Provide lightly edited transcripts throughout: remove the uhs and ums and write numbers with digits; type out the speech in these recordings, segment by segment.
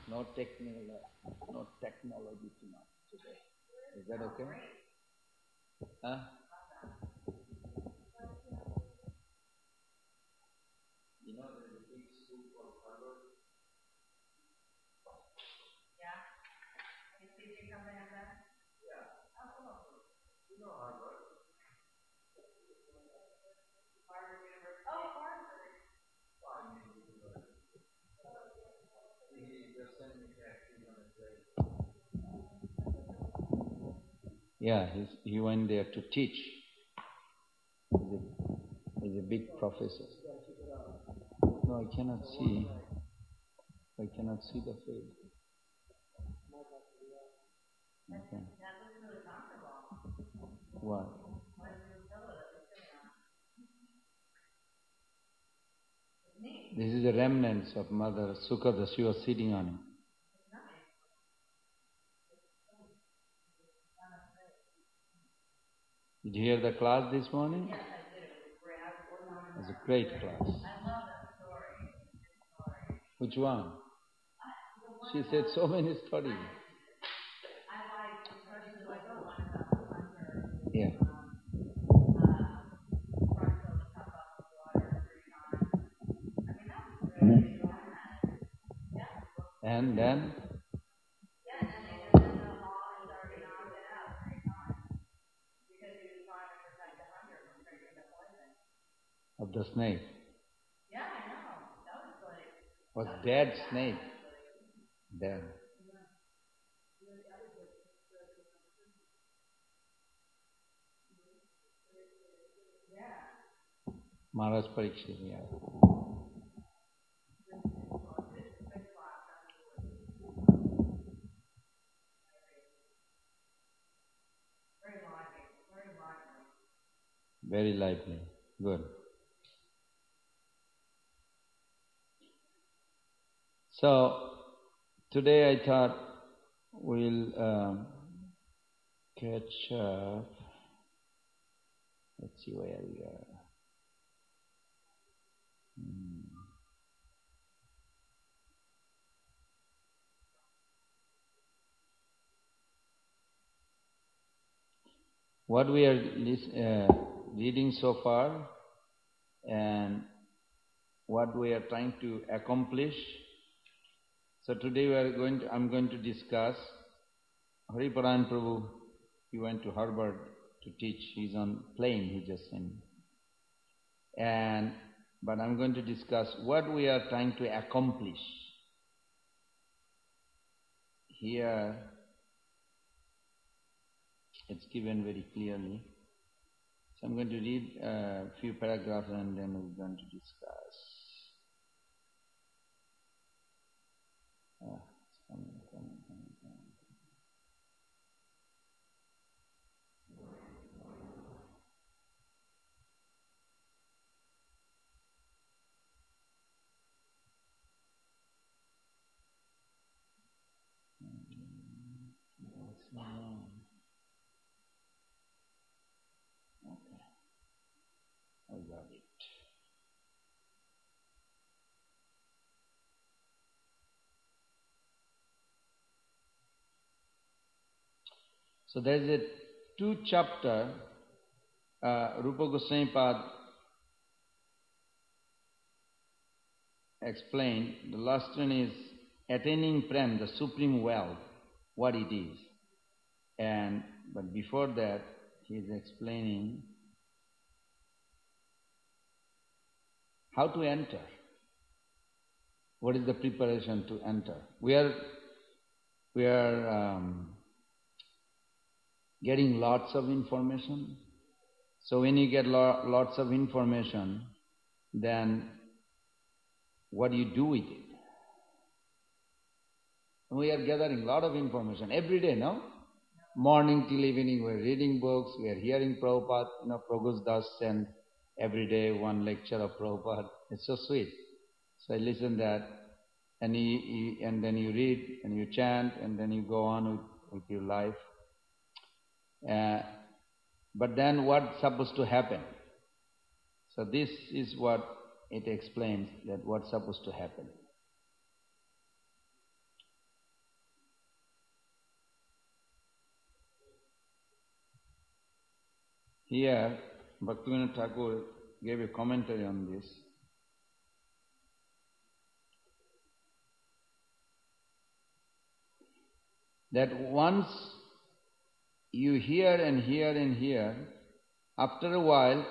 No technology today. Is that okay? Huh? You know there's a big school called Harvard? Yeah. Is teaching something like that? Yeah. You know Harvard? Harvard University. Oh, Harvard. He just sent me back, he's on his way. Yeah, he went there to teach. He's a big professor. No, I cannot see. I cannot see the face. Okay. What? This is the remnants of Mother Sukada. She was sitting on it. Did you hear the class this morning? Yes, I did. It was a great class. I love that story. Which one? She said so many stories. I like the stories like the one about the hunter. Yeah. And then? Yeah, and then they just the law and started knocked it out 3 times because he was trying to protect the hunter from drinking the poison. Of the snake? Yeah, I know. That was like... Was dead snake. Dead. Yeah. Maharaj Parikshit, yeah. Very lively. Good. So, today I thought we'll catch up. Let's see where we are. What we are reading so far and what we are trying to accomplish. So today I'm going to discuss Hariparan Prabhu. He went to Harvard to teach. He's on plane, he just sent. But I'm going to discuss what we are trying to accomplish. Here it's given very clearly. So I'm going to read a few paragraphs and then we're going to discuss. It's coming. Okay, I got it. So there is a 2 chapter, Rupa Goswami Pad explained. The last one is attaining Prem, the supreme wealth, what it is. But before that, he is explaining how to enter. What is the preparation to enter? We are getting lots of information. So when you get lots of information, then what do you do with it? We are gathering a lot of information every day, no? Morning till evening, we are reading books, we are hearing Prabhupada, Prabhupada Das send every day 1 lecture of Prabhupada. It's so sweet. So I listen that, and then you read, and you chant, and then you go on with your life. But then what's supposed to happen? So this is what it explains, that what's supposed to happen. Here, Bhaktivinoda Thakur gave a commentary on this. That once you hear and hear and hear, after a while,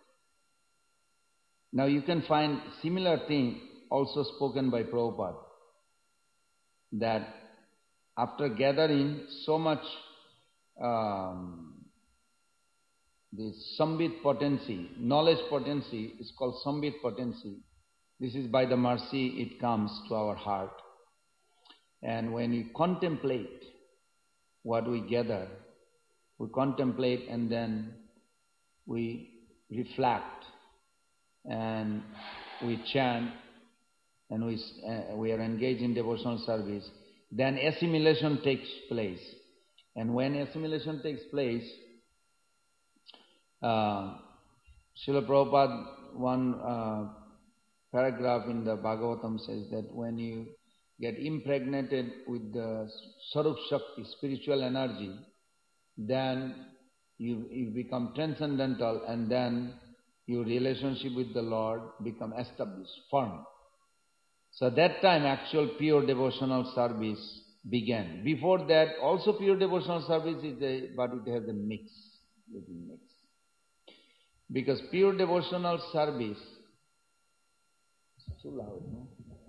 now you can find similar thing also spoken by Prabhupada, that after gathering so much this Sambit potency, knowledge potency is called Sambit potency. This is by the mercy it comes to our heart. And when we contemplate what we gather, we contemplate and then we reflect and we chant and we are engaged in devotional service, then assimilation takes place. And when assimilation takes place, Srila Prabhupada, one paragraph in the Bhagavatam says that when you get impregnated with the Sarup Shakti, spiritual energy, then you become transcendental and then your relationship with the Lord become established, firm. So that time actual pure devotional service began. Before that also pure devotional service is but it has a mix, little mix. Because pure devotional service, it's too loud, no?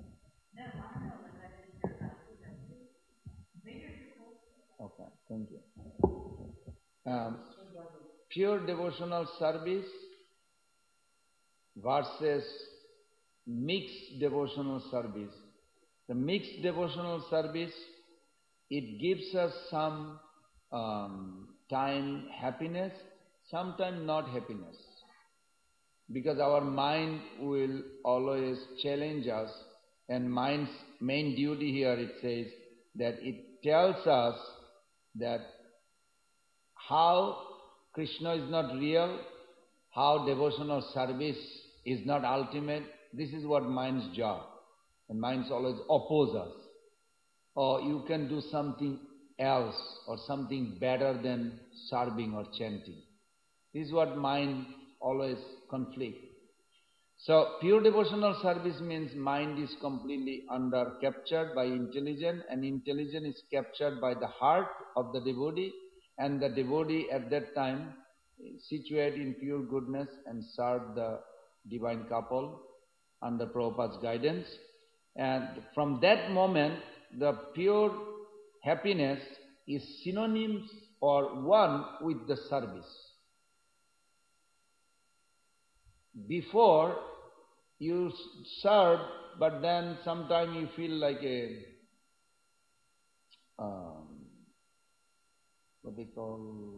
Okay, thank you. Pure devotional service versus mixed devotional service. The mixed devotional service, it gives us some time happiness, sometimes not happiness. Because our mind will always challenge us, and mind's main duty here, it says, that it tells us that how Krishna is not real, how devotional service is not ultimate. This is what mind's job. And minds always oppose us. Or you can do something else or something better than serving or chanting. This is what mind always conflict. So pure devotional service means mind is completely under captured by intelligence, and intelligence is captured by the heart of the devotee, and the devotee at that time situate in pure goodness and serve the divine couple under Prabhupada's guidance. And from that moment, the pure happiness is synonymous or one with the service. Before, you serve, but then sometimes you feel like a, what they call,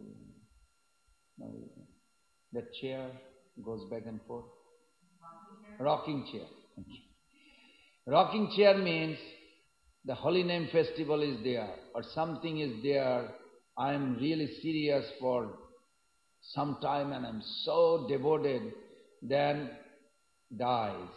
the chair goes back and forth. Rocking chair. Rocking chair means the Holy Name Festival is there, or something is there. I am really serious for some time and I am so devoted, then dies.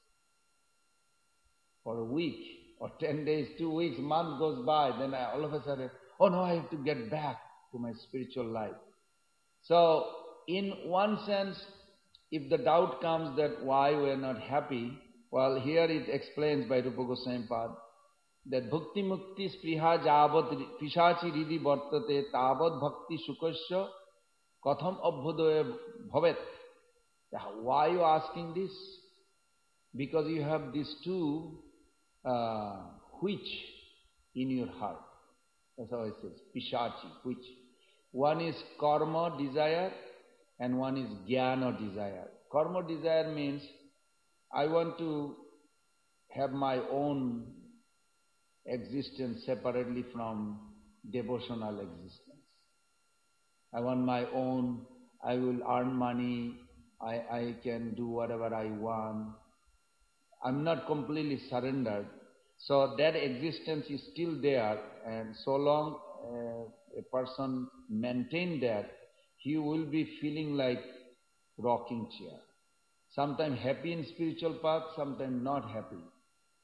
For a week or 10 days, 2 weeks, month goes by, then all of a sudden, oh no, I have to get back to my spiritual life. So, in one sense, if the doubt comes that why we are not happy, well, here it explains by Rupa Goswami Pad that bhakti mukti spriha javat pishachi ridi vartate tavat bhakti sukasya katham abhudoya bhavet. Why are you asking this? Because you have these two which in your heart. That's how it says, pishachi, which. One is karma, desire, and one is jnana, desire. Karma desire means I want to have my own existence separately from devotional existence. I want my own, I will earn money, I can do whatever I want. I'm not completely surrendered. So that existence is still there, and so long a person maintain that, he will be feeling like rocking chair. Sometimes happy in spiritual path, sometimes not happy.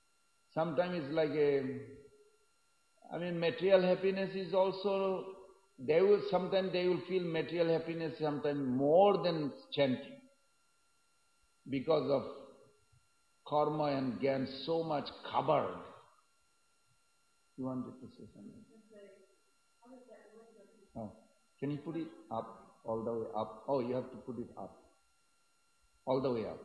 Sometimes it's like material happiness is also sometimes they will feel material happiness, sometimes more than chanting, because of karma and gyan so much covered. You wanted to say something? Oh, can you put it up, all the way up? Oh, you have to put it up, all the way up.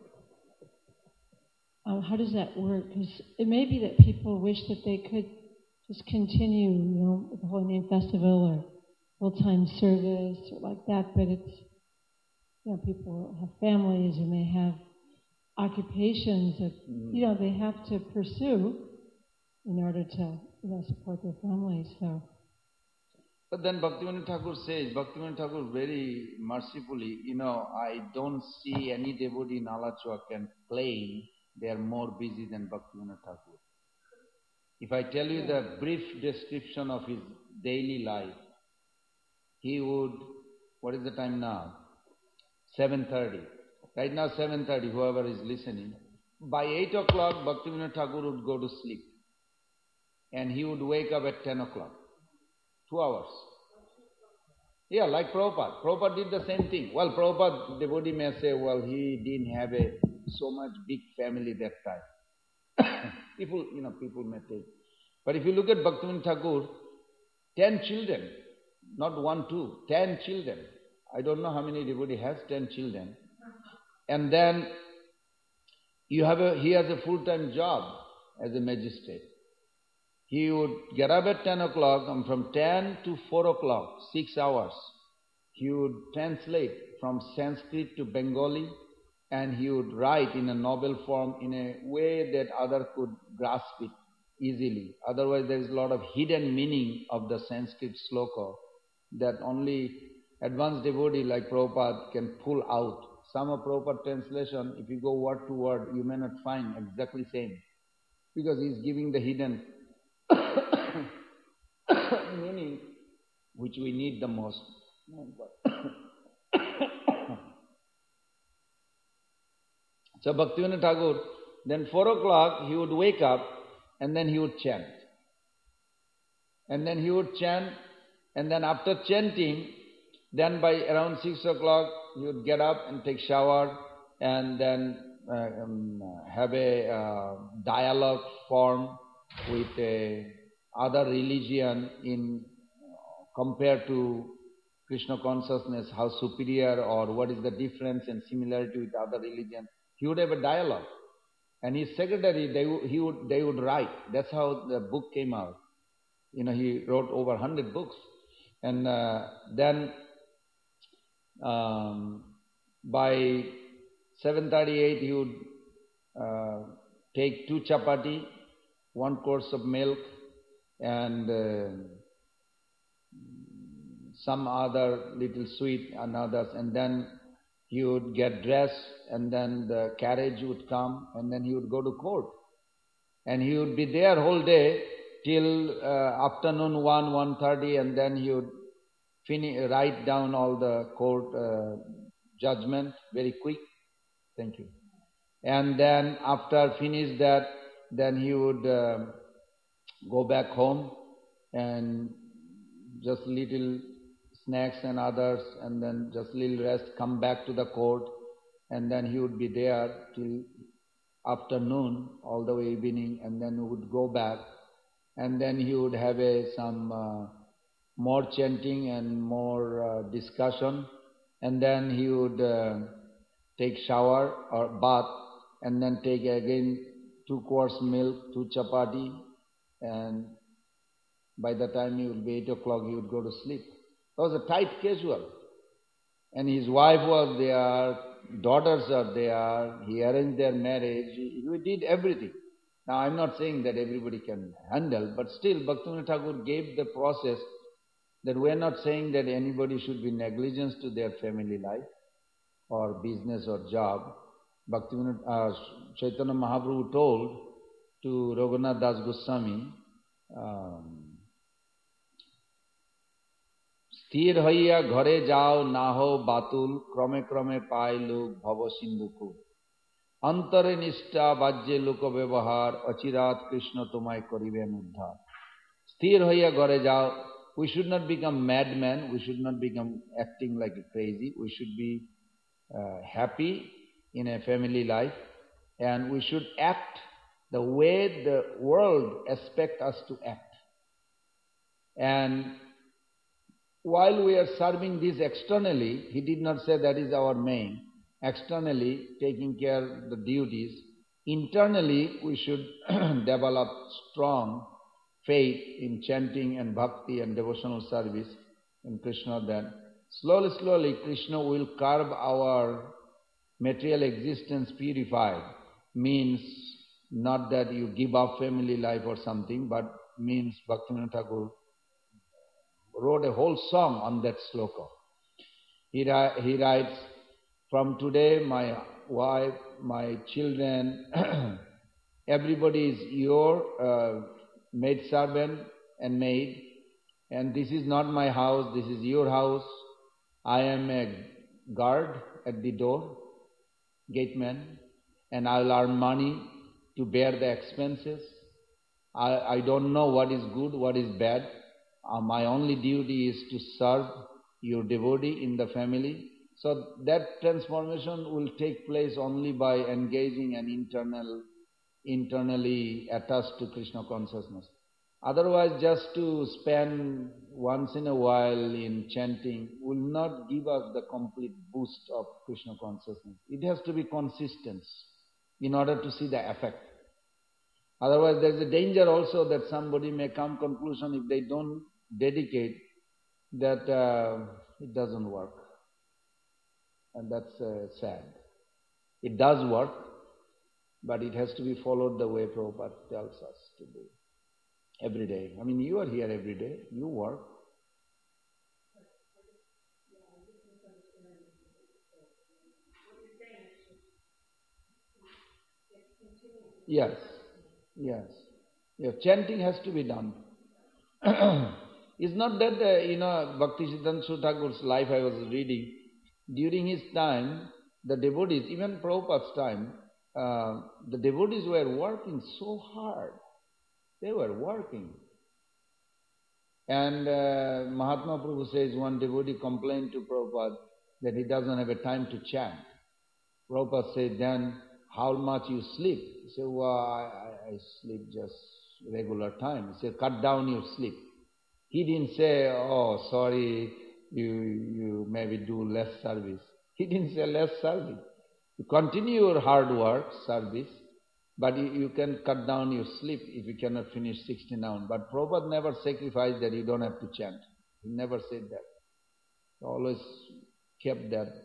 How does that work? Because it may be that people wish that they could just continue, with the Holy Name Festival or full-time service or like that, but it's, people have families and they have occupations that, they have to pursue in order to, support their families, so. But then Bhaktivinoda Thakur says, Bhaktivinoda Thakur very mercifully, I don't see any devotee in Alachua can claim they are more busy than Bhaktivinoda Thakur. If I tell you the brief description of his daily life, he would, what is the time now? 7:30. Right now 7:30, whoever is listening. By 8 o'clock, Bhaktivinoda Thakur would go to sleep. And he would wake up at 10 o'clock. 2 hours. Yeah, like Prabhupada. Prabhupada did the same thing. Well, Prabhupada, devotee may say, well, he didn't have so much big family that time. People may take. But if you look at Bhaktivinoda Thakur, 10 children, not 1, 2, 10 children. I don't know how many devotee has 10 children. And then he has a full-time job as a magistrate. He would get up at 10 o'clock, and from 10 to 4 o'clock, 6 hours, he would translate from Sanskrit to Bengali, and he would write in a novel form in a way that others could grasp it easily. Otherwise, there is a lot of hidden meaning of the Sanskrit sloka that only advanced devotee like Prabhupada can pull out. Some of Prabhupada translation, if you go word to word, you may not find exactly same, because he is giving the hidden meaning which we need the most. So Bhaktivinoda Thakur, then 4 o'clock he would wake up and then he would chant. And then he would chant, and then after chanting, then by around 6 o'clock he would get up and take shower and then have a dialogue form with other religion in compared to Krishna consciousness, how superior or what is the difference and similarity with other religion. He would have a dialogue. And his secretary, they would write. That's how the book came out. He wrote over 100 books. And then by 7:38 he would take 2 chapati, 1 course of milk, and some other little sweet and others, and then he would get dressed, and then the carriage would come, and then he would go to court. And he would be there whole day till afternoon 1:30, and then he would write down all the court judgment very quick. Thank you. And then after finish that, then he would go back home and just little snacks and others, and then just little rest, come back to the court, and then he would be there till afternoon, all the way evening, and then he would go back, and then he would have some more chanting and more discussion, and then he would take shower or bath, and then take again 2 quarts milk, 2 chapati, and by the time he would be 8 o'clock, he would go to sleep. It was a tight schedule. And his wife was there, daughters are there, he arranged their marriage, he did everything. Now I'm not saying that everybody can handle, but still Bhaktivinoda Thakur gave the process that we are not saying that anybody should be negligent to their family life or business or job. Bhaktivinoda Chaitanya Mahaprabhu told to Raghunath Das Goswami, স্থির হইয়া ঘরে যাও না হো বাতুল ক্রমে ক্রমে পায় লোক ভব সিন্ধুকু অন্তরে নিষ্ঠা বাহ্যে লোক ব্যবহার অচিরাত কৃষ্ণ তোমায় করিবেন উদ্ধার স্থির হইয়া ঘরে যাও we should not become madmen, we should not become acting like a crazy, we should be happy in a family life, and we should act the way the world expects us to act. And while we are serving this externally, he did not say that is our main. Externally, taking care of the duties. Internally, we should develop strong faith in chanting and bhakti and devotional service in Krishna. Then slowly, Krishna will carve our material existence purified. Means not that you give up family life or something, but means Bhaktivinoda Thakur wrote a whole song on that sloka. He writes, from today my wife, my children, everybody is your maid servant and maid, and this is not my house, this is your house. I am a guard at the door, gateman, and I will earn money to bear the expenses. I don't know what is good, what is bad. My only duty is to serve your devotee in the family. So that transformation will take place only by engaging and internally attached to Krishna consciousness. Otherwise, just to spend once in a while in chanting will not give us the complete boost of Krishna consciousness. It has to be consistent in order to see the effect. Otherwise, there is a danger also that somebody may come conclusion if they don't dedicate that it doesn't work. And that's sad. It does work, but it has to be followed the way Prabhupada tells us to do. Every day. I mean, you are here every day. You work. Yes. Chanting has to be done. It's not that, Bhakti Siddhanta Thakur's life I was reading. During his time, the devotees, even Prabhupada's time, the devotees were working so hard. They were working. And Mahatma Prabhu says one devotee complained to Prabhupada that he doesn't have a time to chant. Prabhupada said, then how much you sleep? He said, well, I sleep just regular time. He said, cut down your sleep. He didn't say, oh, sorry, you maybe do less service. He didn't say less service. You continue your hard work, service, but you can cut down your sleep if you cannot finish 60 noun. But Prabhupada never sacrificed that you don't have to chant. He never said that. He always kept that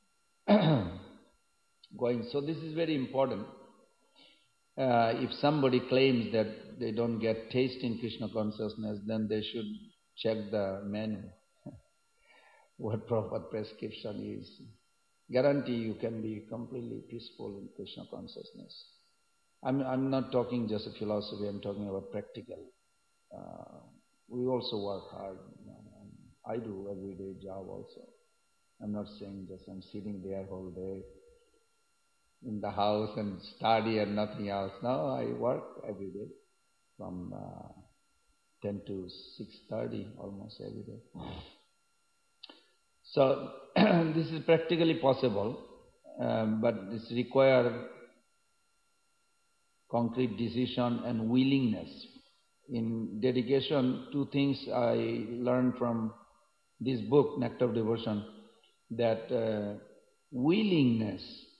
going. So this is very important. If somebody claims that they don't get taste in Krishna consciousness, then they should check the menu. What Prabhupada prescription is. Guarantee you can be completely peaceful in Krishna consciousness. I'm not talking just a philosophy, I'm talking about practical. We also work hard. I do everyday job also. I'm not saying just I'm sitting there whole day in the house and study and nothing else. No, I work every day from 10 to 6:30 almost every day. So this is practically possible, but this requires concrete decision and willingness. In dedication, two things I learned from this book, Nectar of Devotion, that willingness,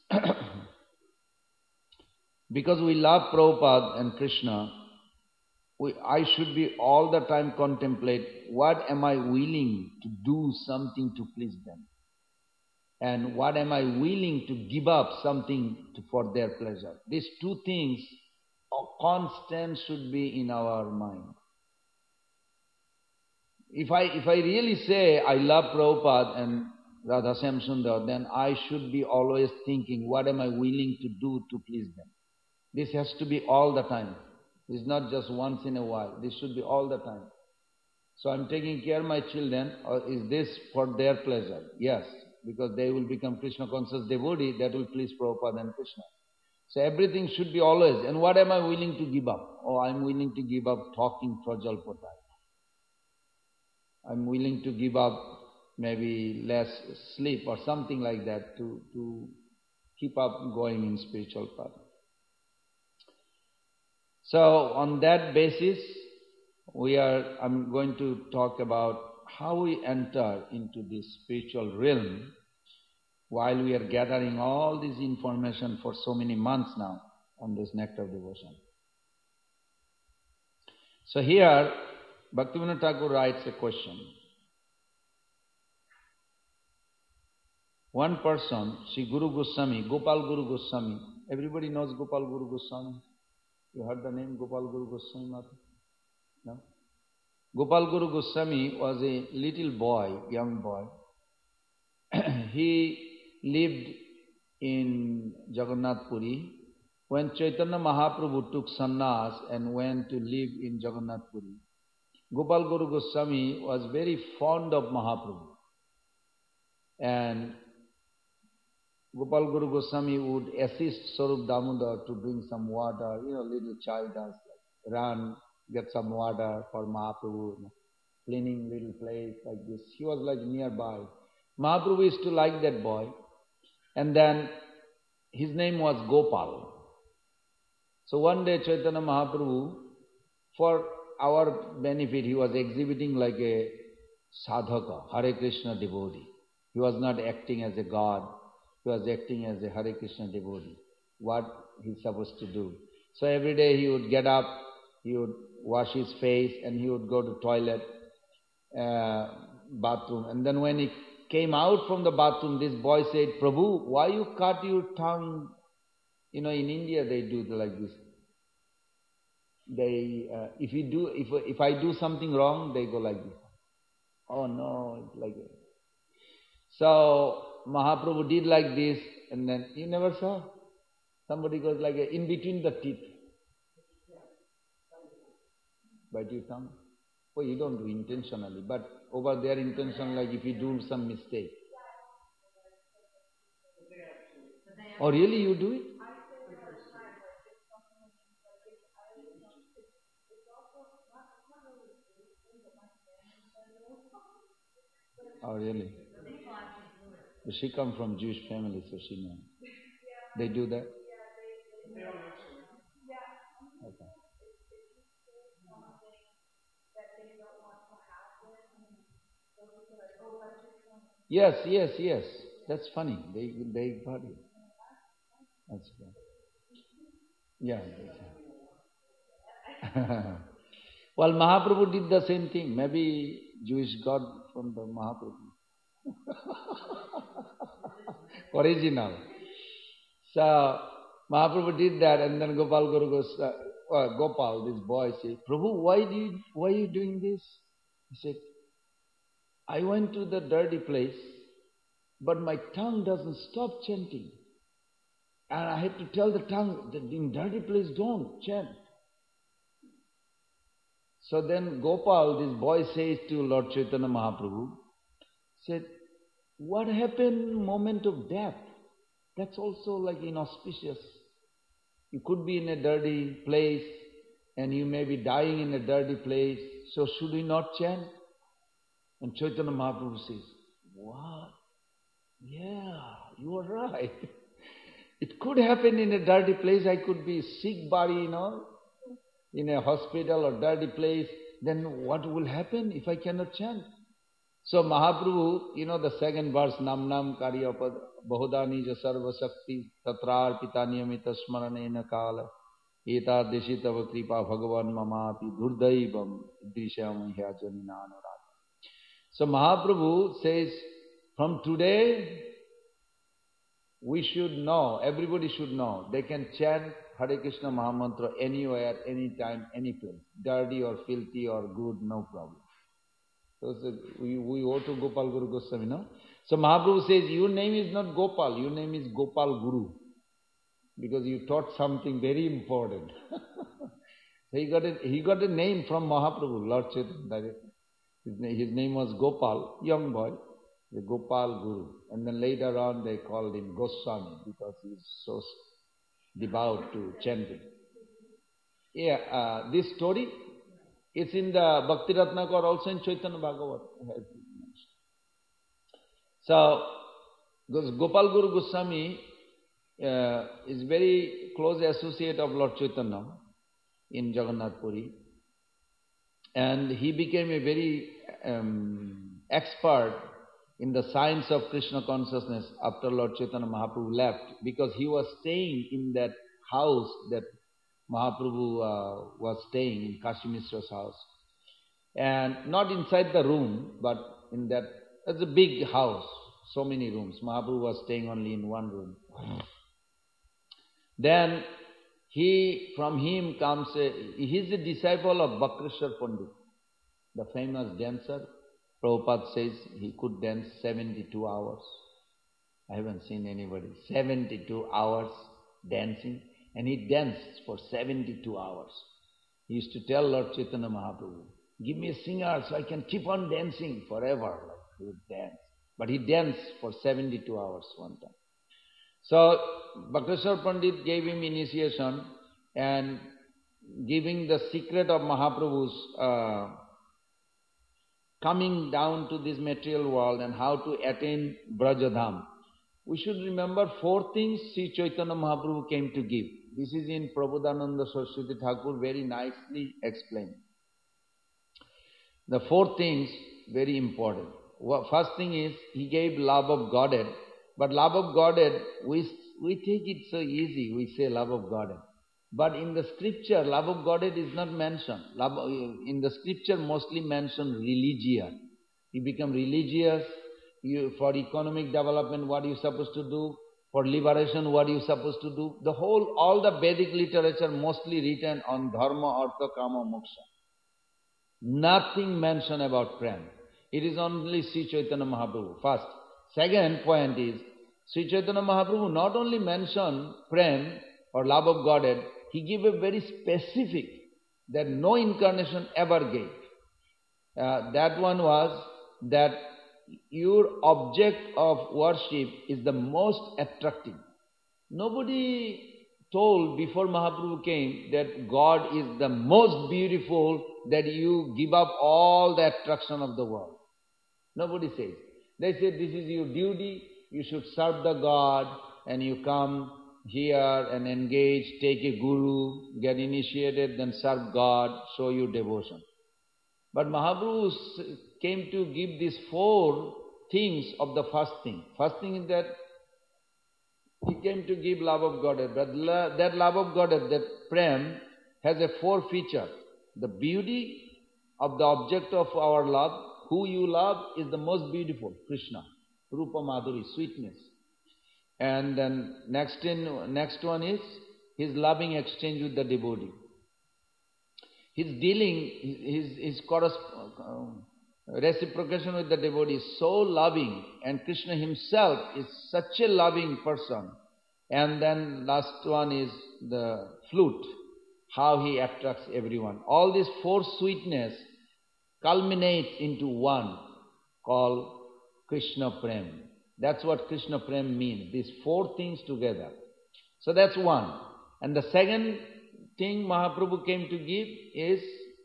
because we love Prabhupada and Krishna, I should be all the time contemplate what am I willing to do something to please them, and what am I willing to give up something for their pleasure. These two things constant should be in our mind. If I really say I love Prabhupada and Radha Shyam Sundar, then I should be always thinking what am I willing to do to please them. This has to be all the time. It's not just once in a while. This should be all the time. So I'm taking care of my children, or is this for their pleasure? Yes, because they will become Krishna conscious devotee that will please Prabhupada and Krishna. So everything should be always. And what am I willing to give up? Oh, I'm willing to give up talking Prajalpata. I'm willing to give up maybe less sleep or something like that to keep up going in spiritual path. So on that basis, I'm going to talk about how we enter into this spiritual realm while we are gathering all this information for so many months now on this Nectar devotion. So here, Bhaktivinoda Thakur writes a question. One person, Sri Guru Goswami, Gopal Guru Goswami. Everybody knows Gopal Guru Goswami. You heard the name Gopal Guru Goswami, Mata? No? Gopal Guru Goswami was a little boy, young boy. He lived in Jagannath Puri when Chaitanya Mahaprabhu took sannyas and went to live in Jagannath Puri. Gopal Guru Goswami was very fond of Mahaprabhu. And Gopal Guru Goswami would assist Swarup Damodar to bring some water. Little child does, run, get some water for Mahaprabhu, cleaning little place like this. He was like nearby. Mahaprabhu used to like that boy. And then his name was Gopal. So one day Chaitanya Mahaprabhu, for our benefit, he was exhibiting like a sadhaka, Hare Krishna devotee. He was not acting as a god. He was acting as a Hare Krishna devotee. What he's supposed to do. So every day he would get up, he would wash his face, and he would go to toilet, bathroom. And then when he came out from the bathroom, this boy said, Prabhu, why you cut your tongue? In India they do like this. They, if I do something wrong, they go like this. Oh no, it's like that. So Mahaprabhu did like this, and then you never saw? Somebody goes like in between the teeth. Bite your tongue. Well, you don't do intentionally, but over there intention, like if you do some mistake. Oh really, you do it? Oh really? But she comes from Jewish family, so she knows. They do that? Okay. Yes. That's funny. They got it. That's good. Yeah. Well, Mahaprabhu did the same thing. Maybe Jewish God from the Mahaprabhu. Original. So Mahaprabhu did that, and then Gopal Guru goes, Gopal, this boy, said, Prabhu, why are you doing this? He said, I went to the dirty place, but my tongue doesn't stop chanting. And I had to tell the tongue that in dirty place don't chant. So then Gopal, this boy, says to Lord Chaitanya Mahaprabhu, said, what happened moment of death? That's also like inauspicious. You could be in a dirty place and you may be dying in a dirty place. So should we not chant? And Chaitanya Mahaprabhu says, what? Yeah, you are right. It could happen in a dirty place. I could be sick body, in a hospital or dirty place. Then what will happen if I cannot chant? So Mahaprabhu, the second verse, Nam Nam Karya Bahudani Ja Sarva Shakti Tatrar Pitaniyamita Smaranena Kala Eta Deshitava Kripa Bhagavan Mamati Durdaivam Drishyam Hyajani Nanurata. So Mahaprabhu says, from today, we should know, everybody should know, they can chant Hare Krishna Mahamantra anywhere, anytime, any place. Dirty or filthy or good, no problem. So we owe to Gopal Guru Goswami, no? So Mahaprabhu says, your name is not Gopal, your name is Gopal Guru. Because you taught something very important. So he got a name from Mahaprabhu, Lord Chaitanya. His name was Gopal, young boy, the Gopal Guru. And then later on they called him Goswami because he is so devout to chanting. Yeah, this story, It's in the Bhakti Ratnakar, also in Chaitanya Bhagavat. So, Gopal Guru Goswami is very close associate of Lord Chaitanya in Jagannath Puri. And he became a very expert in the science of Krishna consciousness after Lord Chaitanya Mahaprabhu left, because he was staying in that house that Mahaprabhu was staying in, Kashi Mishra's house. And not inside the room, but in that, it's a big house, so many rooms. Mahaprabhu was staying only in one room. Then from him comes, he's a disciple of Bakreshwar Pandit, the famous dancer. Prabhupada says he could dance 72 hours. I haven't seen anybody. 72 hours dancing. And he danced for 72 hours. He used to tell Lord Chaitanya Mahaprabhu, give me a singer so I can keep on dancing forever. Like he would dance. But he danced for 72 hours one time. So Bakreshwar Pandit gave him initiation and giving the secret of Mahaprabhu's coming down to this material world and how to attain Brajadham. We should remember 4 things Sri Chaitanya Mahaprabhu came to give. This is in Prabodhananda Saraswati Thakur very nicely explained. The 4 things, very important. First thing is, he gave love of Godhead. But love of Godhead, we take it so easy, we say love of Godhead. But in the scripture, love of Godhead is not mentioned. In the scripture, mostly mentioned religion. You become religious. For economic development, what you supposed to do? For liberation, what you supposed to do? All the Vedic literature mostly written on dharma, artha, kama, moksha. Nothing mentioned about prem. It is only Sri Chaitanya Mahaprabhu. First. Second point is, Sri Chaitanya Mahaprabhu not only mentioned prem or love of Godhead, he gave a very specific that no incarnation ever gave. That one was that your object of worship is the most attractive. Nobody told before Mahaprabhu came that God is the most beautiful, that you give up all the attraction of the world. Nobody says. They say this is your duty, you should serve the God, and you come here and engage, take a guru, get initiated, then serve God, show your devotion. But Mahaprabhu came to give these 4 things of the first thing. First thing is that he came to give love of Godhead. But that love of Godhead, that prem, has a 4 features. The beauty of the object of our love, who you love is the most beautiful, Krishna. Rupa Madhuri, sweetness. And then next one is his loving exchange with the devotee. His dealing, his reciprocation with the devotee is so loving, and Krishna himself is such a loving person. And then last one is the flute, how he attracts everyone. All these 4 sweetness culminates into one called Krishna Prem. That's what Krishna Prem means, these 4 things together. So that's one. And the second thing Mahaprabhu came to give is,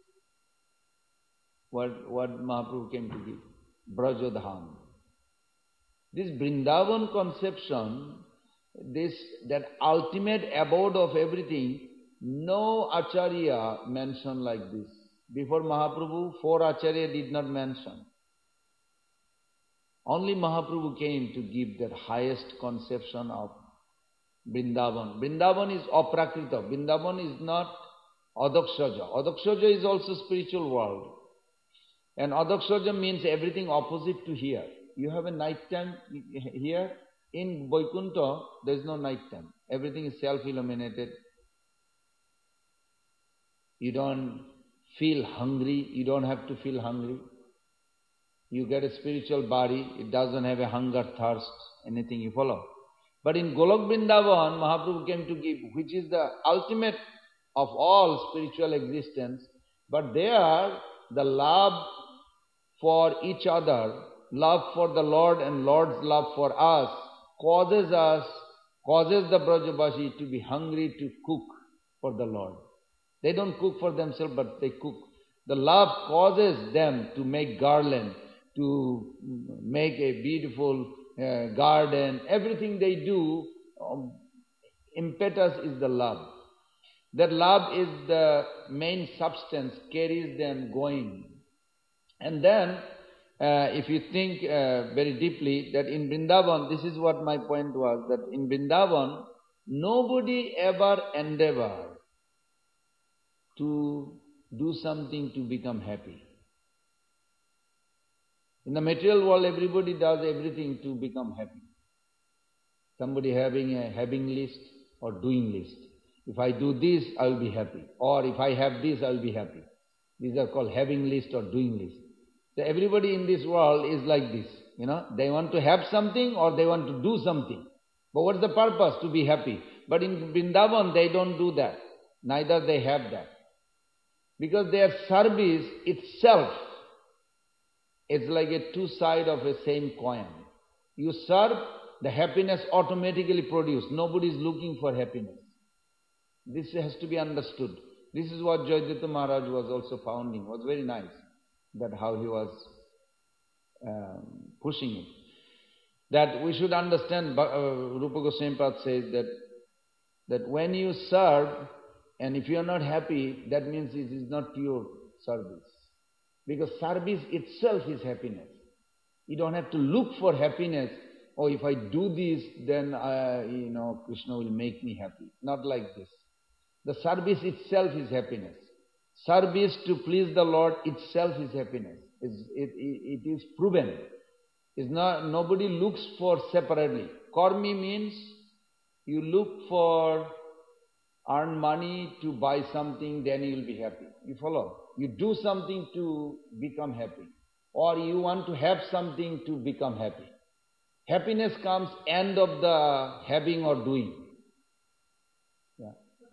what Mahaprabhu came to give? Brajadham. This Vrindavan conception, that ultimate abode of everything, no Acharya mentioned like this. Before Mahaprabhu, 4 Acharya did not mention. Only Mahaprabhu came to give that highest conception of Vrindavan. Vrindavan is aprakrita. Vrindavan is not adakshaja. Adakshaja is also spiritual world. And adakshaja means everything opposite to here. You have a night time here. In Vaikuntha, there is no night time. Everything is self-illuminated. You don't feel hungry. You don't have to feel hungry. You get a spiritual body. It doesn't have a hunger, thirst, anything you follow. But in Golok Vrindavan, Mahaprabhu came to give, which is the ultimate of all spiritual existence. But there, the love for each other, love for the Lord and Lord's love for us, causes the Brajabasi to be hungry to cook for the Lord. They don't cook for themselves, but they cook. The love causes them to make garland, to make a beautiful garden. Everything they do, impetus is the love. That love is the main substance, carries them going. And then, if you think very deeply, that in Vrindavan, this is what my point was, that in Vrindavan, nobody ever endeavored to do something to become happy. In the material world, everybody does everything to become happy. Somebody having a having list or doing list. If I do this, I will be happy. Or if I have this, I will be happy. These are called having list or doing list. So everybody in this world is like this. They want to have something or they want to do something. But what's the purpose? To be happy. But in Vrindavan, they don't do that. Neither they have that. Because their service itself is like a two sides of a same coin. You serve, the happiness automatically produced. Nobody is looking for happiness. This has to be understood. This is what Jayadutta Maharaj was also founding. It was very nice that how he was pushing it. That we should understand, Rupa Goswami Pad says that when you serve, and if you are not happy, that means it is not pure service. Because service itself is happiness. You don't have to look for happiness. Oh, if I do this, then Krishna will make me happy. Not like this. The service itself is happiness. Service to please the Lord itself is happiness. It is proven. It's not, nobody looks for separately. Karmi means you look for earn money to buy something, then you will be happy. You follow? You do something to become happy. Or you want to have something to become happy. Happiness comes end of the having or doing. Yeah.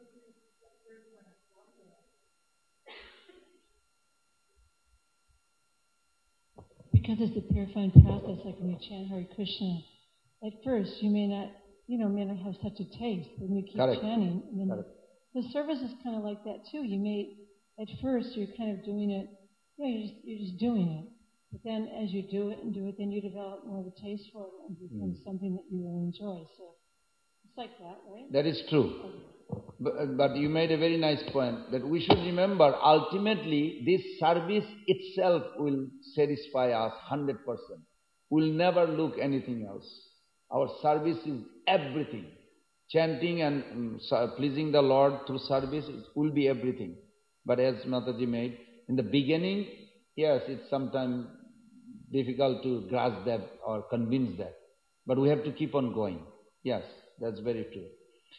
Because it's a purifying process, like when you chant Hare Krishna, at first you may not have such a taste, but when you keep Correct. chanting, and then Correct. the service is kind of like that too. You may, at first, you're kind of doing it, you're just doing it. But then as you do it, then you develop more of a taste for it and it becomes something that you will enjoy. So it's like that, right? That is true. But you made a very nice point that we should remember ultimately this service itself will satisfy us 100%. We'll never look anything else. Our service is everything. Chanting and pleasing the Lord through service will be everything. But as Mataji made, in the beginning, yes, it's sometimes difficult to grasp that or convince that. But we have to keep on going. Yes, that's very true.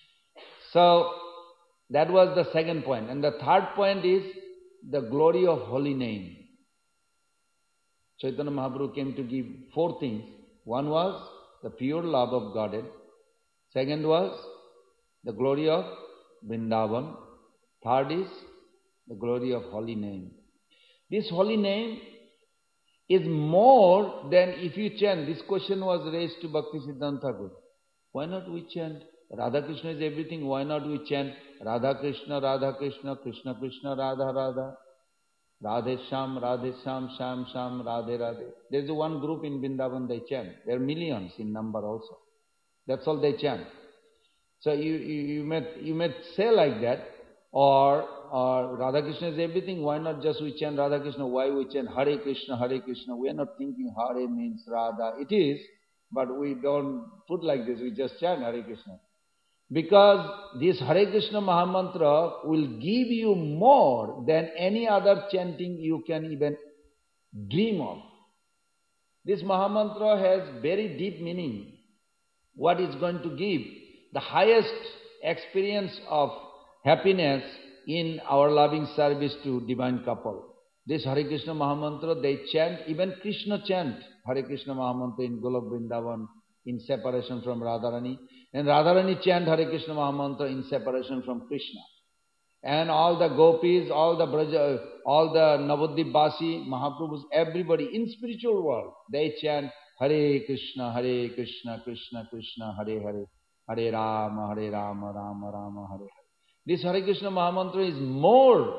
So, that was the second point. And the third point is the glory of holy name. Chaitanya Mahaprabhu came to give 4 things. One was the pure love of Godhead. Second was the glory of Vrindavan. Third is the glory of holy name. This holy name is more than if you chant. This question was raised to Bhakti Siddhanta Thakur. Why not we chant? Radha Krishna is everything. Why not we chant Radha Krishna, Krishna Krishna, Radha Radha, Radhe Sham, Sham Sham, Radhe Radhe. There is one group in Vrindavan they chant. There are millions in number also. That's all they chant. So you may say like that, or Radha Krishna is everything. Why not just we chant Radha Krishna? Why we chant Hare Krishna, Hare Krishna? We are not thinking Hare means Radha. It is, but we don't put like this. We just chant Hare Krishna. Because this Hare Krishna Mahamantra will give you more than any other chanting you can even dream of. This Mahamantra has very deep meaning. What it's going to give? The highest experience of happiness in our loving service to divine couple. This Hare Krishna Mahamantra, they chant, even Krishna chant Hare Krishna Mahamantra in Golok Vrindavan in separation from Radharani. And Radharani chant Hare Krishna Mahamantra in separation from Krishna. And all the gopis, all the Braja, all the Navadvipvasi, Mahaprabhus, everybody in spiritual world, they chant Hare Krishna, Krishna Krishna, Hare Hare, Hare Rama, Rama Rama, Hare Hare. This Hare Krishna Mahamantra is more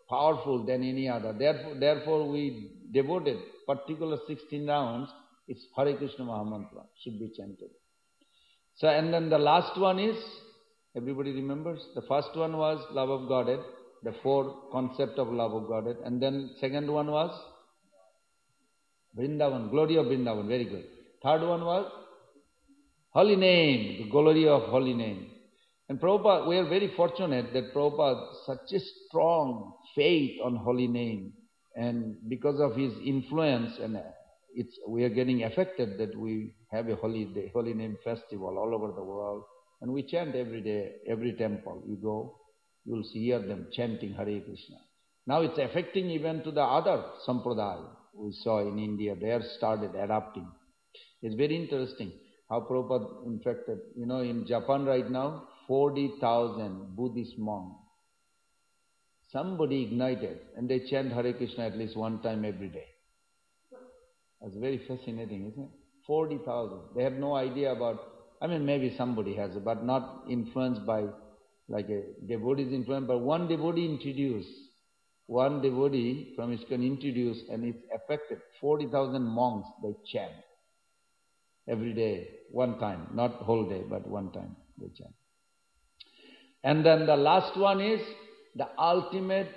powerful than any other. Therefore we devoted particular 16 rounds. It's Hare Krishna Mahamantra should be chanted. So, and then the last one is, everybody remembers? The first one was love of Godhead, the four concept of love of Godhead. And then second one was Vrindavan, glory of Vrindavan, very good. Third one was holy name, the glory of holy name. And Prabhupada, we are very fortunate that Prabhupada such a strong faith on holy name. And because of his influence, and we are getting affected that we have a holy day, holy name festival all over the world. And we chant every day, every temple you go, you will hear them chanting Hare Krishna. Now it's affecting even to the other sampradaya we saw in India. They have started adapting. It's very interesting how Prabhupada infected. You know, in Japan right now, 40,000 Buddhist monks. Somebody ignited and they chant Hare Krishna at least one time every day. That's very fascinating, isn't it? 40,000. They have no idea about, maybe somebody has, but not influenced by, like a devotee's influence, but one devotee introduced. One devotee from ISKCON introduced, and it's affected. 40,000 monks, they chant. Every day, one time. Not whole day, but one time they chant. And then the last one is the ultimate,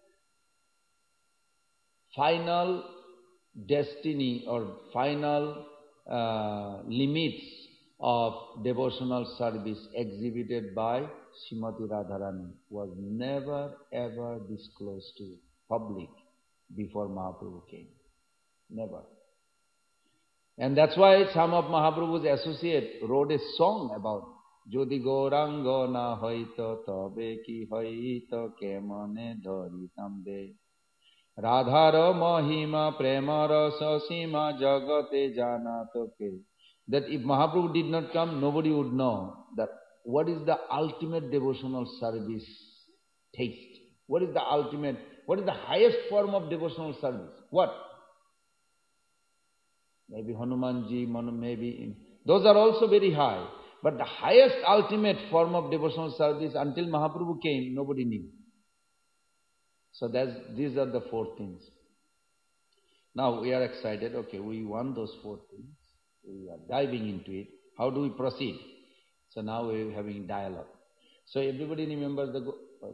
final destiny or final limits of devotional service exhibited by Srimati Radharani was never ever disclosed to public before Mahaprabhu came. Never. And that's why some of Mahaprabhu's associates wrote a song about Jodi Gauranga na hoito tabe ki hoito kemane dharitam de Radhara mahima prema rasa sima jagate janatoke. That if Mahaprabhu did not come, nobody would know that what is the ultimate devotional service taste. What is the highest form of devotional service? What? Maybe Hanumanji, maybe. Those are also very high. But the highest ultimate form of devotional service until Mahaprabhu came, nobody knew. So these are the four things. Now we are excited. Okay, we want those four things. We are diving into it. How do we proceed? So now we are having dialogue. So everybody remembers the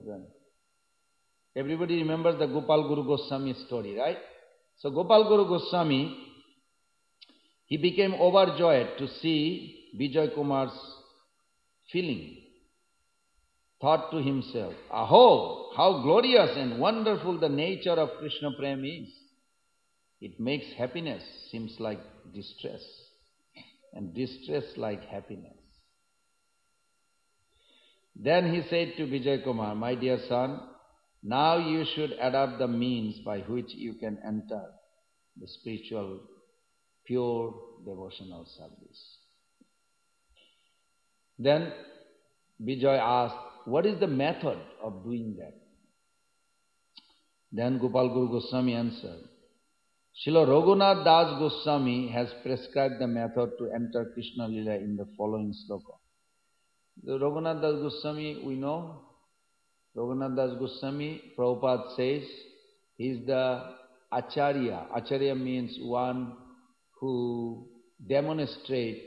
Gopal Guru Goswami story, right? So Gopal Guru Goswami, he became overjoyed to see Vijay Kumar's feeling. Thought to himself, "Aho, how glorious and wonderful the nature of Krishna Prem is. It makes happiness seems like distress, and distress like happiness." Then he said to Vijay Kumar, "My dear son, now you should adopt the means by which you can enter the spiritual, pure devotional service." Then Vijay asked, "What is the method of doing that?" Then Gopal Guru Goswami answered, "Srila Raghunath Das Goswami has prescribed the method to enter Krishna Lila in the following sloka." The Raghunath Das Goswami, we know. Raghunath Das Goswami, Prabhupada says, he is the Acharya. Acharya means one who demonstrates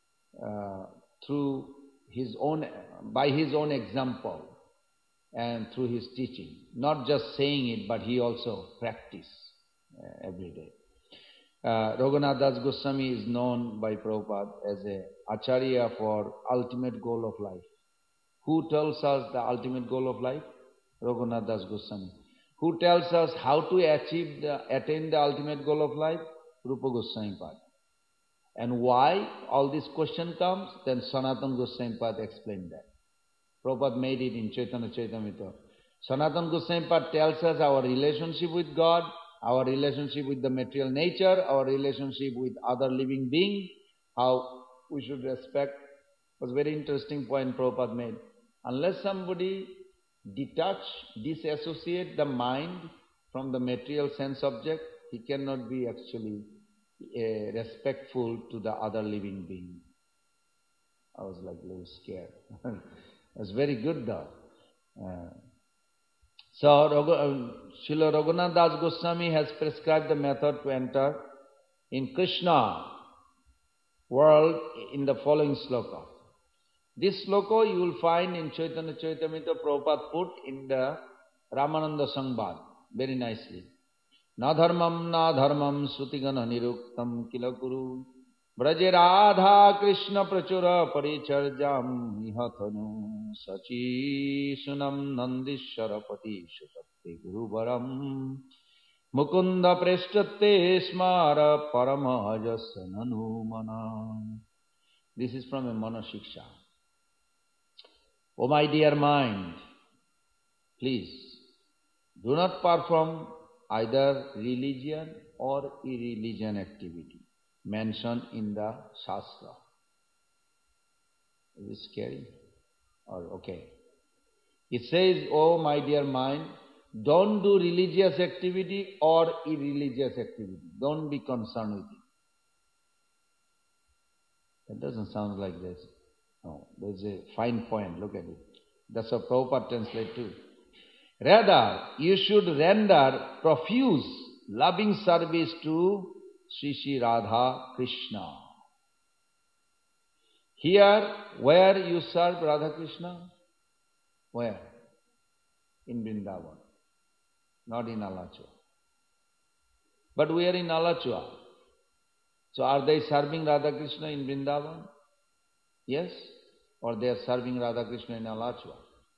by his own example and through his teaching. Not just saying it, but he also practices every day. Raghunath Das Goswami is known by Prabhupada as a Acharya for ultimate goal of life. Who tells us the ultimate goal of life? Raghunath Das Goswami. Who tells us how to attain the ultimate goal of life? Rupa Goswami Pad. And why all this question comes? Then Sanatana Goswami Pad explained that. Prabhupada made it in Chaitanya Charitamrita. Sanatana Goswami Pad tells us our relationship with God, our relationship with the material nature, our relationship with other living beings, how we should respect. It was a very interesting point Prabhupada made. Unless somebody disassociate the mind from the material sense object, he cannot be actually respectful to the other living being. I was like a little scared. It was very good though. So, Srila Raghunath Das Goswami has prescribed the method to enter in Krishna world in the following sloka. This sloka you will find in Chaitanya Charitamrita Prabhupada put in the Ramananda Sangbad very nicely. Na dharmam sutigana niruktam kilakuru braje radha krishna prachura paricharjam nihathanu sachi sunam nandishwarapati shutate guruvaram mukunda preshtate smara paramajasananu mana. This is from a Manashiksha. Oh my dear mind, please do not perform either religion or irreligion activity mentioned in the Shastra. Is it scary? Or okay. It says, oh my dear mind, don't do religious activity or irreligious activity. Don't be concerned with it. That doesn't sound like this. No, there's a fine point, look at it. That's what Prabhupada translates too. Rather, you should render profuse, loving service to Sri Sri Radha Krishna. Here, where you serve Radha Krishna? Where? In Vrindavan, not in Alachua. But we are in Alachua. So are they serving Radha Krishna in Vrindavan? Yes? Or they are serving Radha Krishna in Alachua?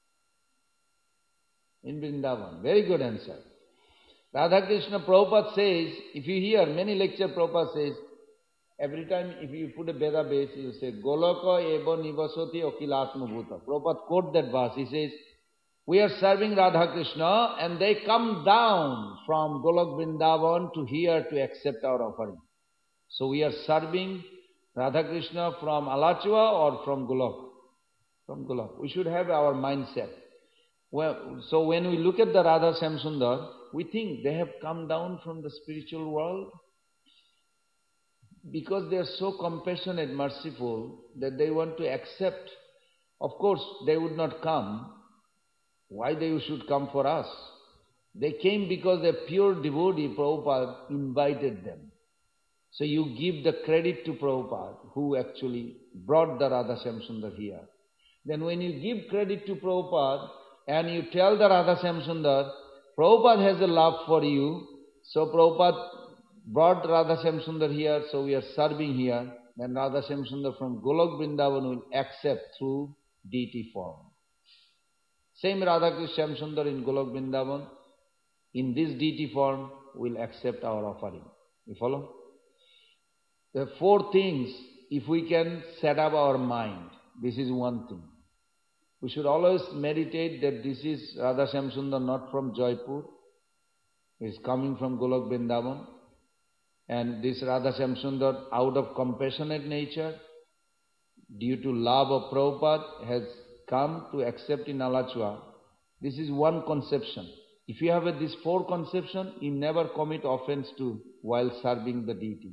In Vrindavan. Very good answer. Radha Krishna Prabhupada says, if you hear many lectures, Prabhupada says, every time if you put a Veda base, you say, Golaka eva nivasati okilatma bhuta. Prabhupada quote that verse. He says, we are serving Radha Krishna and they come down from Golok Vrindavan to here to accept our offering. So we are serving Radha Krishna from Alachua or from Golok? From Golok. We should have our mindset. Well, so when we look at the Radha Shyamsundar, we think they have come down from the spiritual world because they are so compassionate, merciful, that they want to accept. Of course, they would not come. Why they should come for us? They came because a pure devotee, Prabhupada, invited them. So you give the credit to Prabhupada, who actually brought the Radha Shyamsundar here. Then when you give credit to Prabhupada, and you tell the Radha Shyamsundar, Prabhupada has a love for you, so Prabhupada brought Radha Shyamsundar here, so we are serving here, then Radha Shyamsundar from Golok Vrindavan will accept through deity form. Same Radha Krishna Shyamsundar in Golok Vrindavan, in this deity form, will accept our offering. You follow? There are four things, if we can set up our mind, this is one thing. We should always meditate that this is Radha Shyamsundar not from Jaipur. He is coming from Golok Vrindavan. And this Radha Shyamsundar, out of compassionate nature, due to love of Prabhupada, has come to accept in Alachua. This is one conception. If you have these four conceptions, you never commit offense to while serving the deity.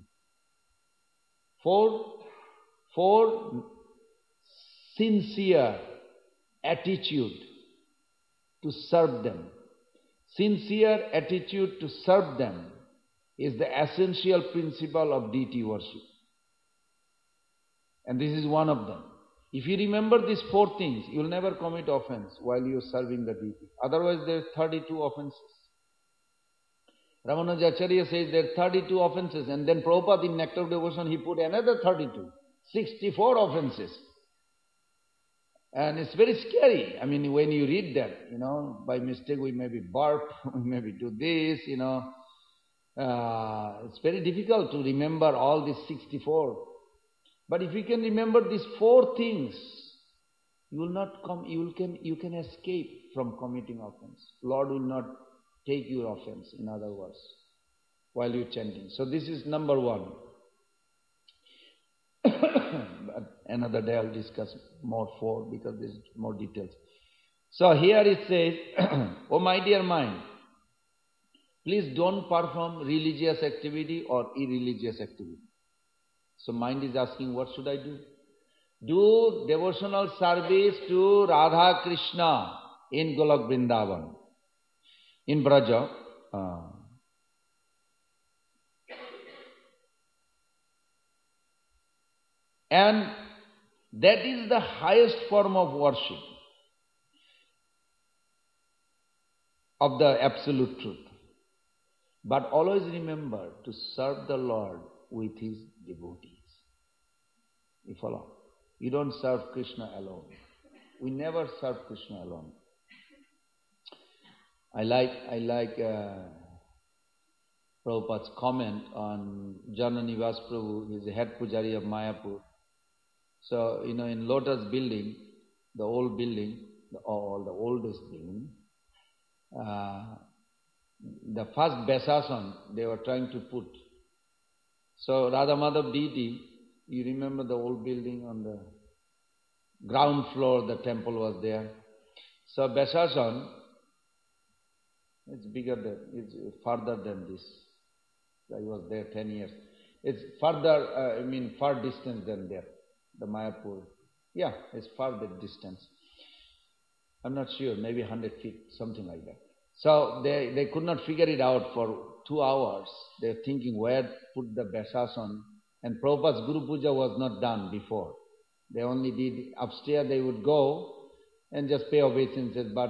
Four sincere attitude to serve them. Sincere attitude to serve them is the essential principle of deity worship. And this is one of them. If you remember these four things, you will never commit offense while you are serving the deity. Otherwise there are 32 offenses. Ramanujacharya says there are 32 offenses, and then Prabhupada in Nectar of Devotion he put another 32. 64 offenses. And it's very scary. I mean, when you read that, by mistake we maybe burp, we maybe do this, it's very difficult to remember all these 64. But if you can remember these four things, you will not come, you can escape from committing offense. Lord will not take your offense, in other words, while you're chanting. So this is number one. But another day I'll discuss more four because there's more details. So here it says, oh my dear mind, please don't perform religious activity or irreligious activity. So mind is asking, what should I do? Do devotional service to Radha Krishna in Golok Vrindavan. in Braja. And that is the highest form of worship of the absolute truth. But always remember to serve the Lord with His devotees. You follow? You don't serve Krishna alone. We never serve Krishna alone. I like Prabhupada's comment on Jananivas Prabhu. He's the head pujari of Mayapur. So, in Lotus building, the old building, the oldest building, the first Besasan they were trying to put. So, Radha Madhav deity, you remember the old building on the ground floor, the temple was there. So, Besasan, it's further than this. I was there 10 years. It's further, far distance than there. The Mayapur. Yeah, it's far the distance. I'm not sure, maybe 100 feet, something like that. So they could not figure it out for 2 hours. They're thinking where to put the Besasan. And Prabhupada's Guru Puja was not done before. They only did upstairs, they would go and just pay obeisances. But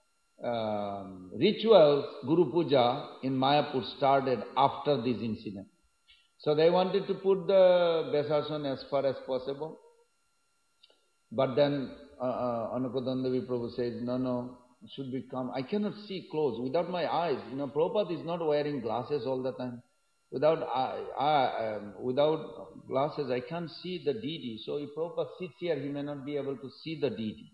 rituals, Guru Puja in Mayapur started after this incident. So they wanted to put the Besasan as far as possible. But then Anakodandavi Prabhu says, no, should we come? I cannot see close without my eyes. Prabhupada is not wearing glasses all the time. Without glasses, I can't see the deity. So if Prabhupada sits here, he may not be able to see the deity.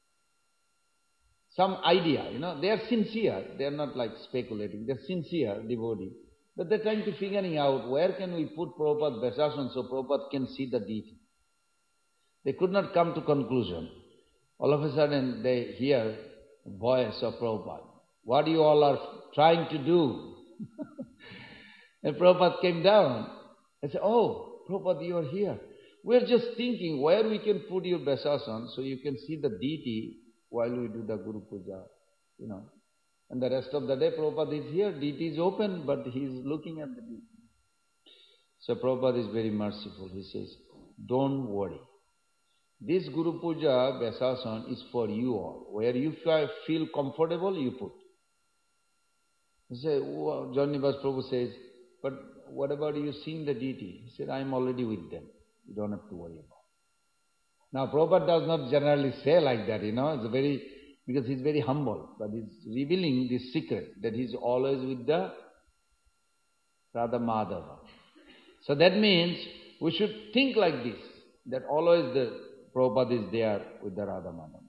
Some idea, they are sincere. They are not like speculating. They are sincere devotee. But they're trying to figuring out where can we put Prabhupada Besasan so Prabhupada can see the deity. They could not come to conclusion. All of a sudden they hear a voice of Prabhupada. What you all are trying to do? And Prabhupada came down and said, oh, Prabhupada, you are here. We're just thinking where we can put your Besasan so you can see the deity while we do the Guru Puja, And the rest of the day, Prabhupada is here, deity is open, but he is looking at the deity. So Prabhupada is very merciful. He says, don't worry. This Guru Puja, Besasan, is for you all. Where you feel comfortable, you put. He said, Jananivas Prabhu says, but what about you seeing the deity? He said, I am already with them. You don't have to worry about it. Now Prabhupada does not generally say like that, it's because he's very humble, but he's revealing this secret that he's always with the Radha Madhava. So that means we should think like this, that always the Prabhupada is there with the Radha Madhava.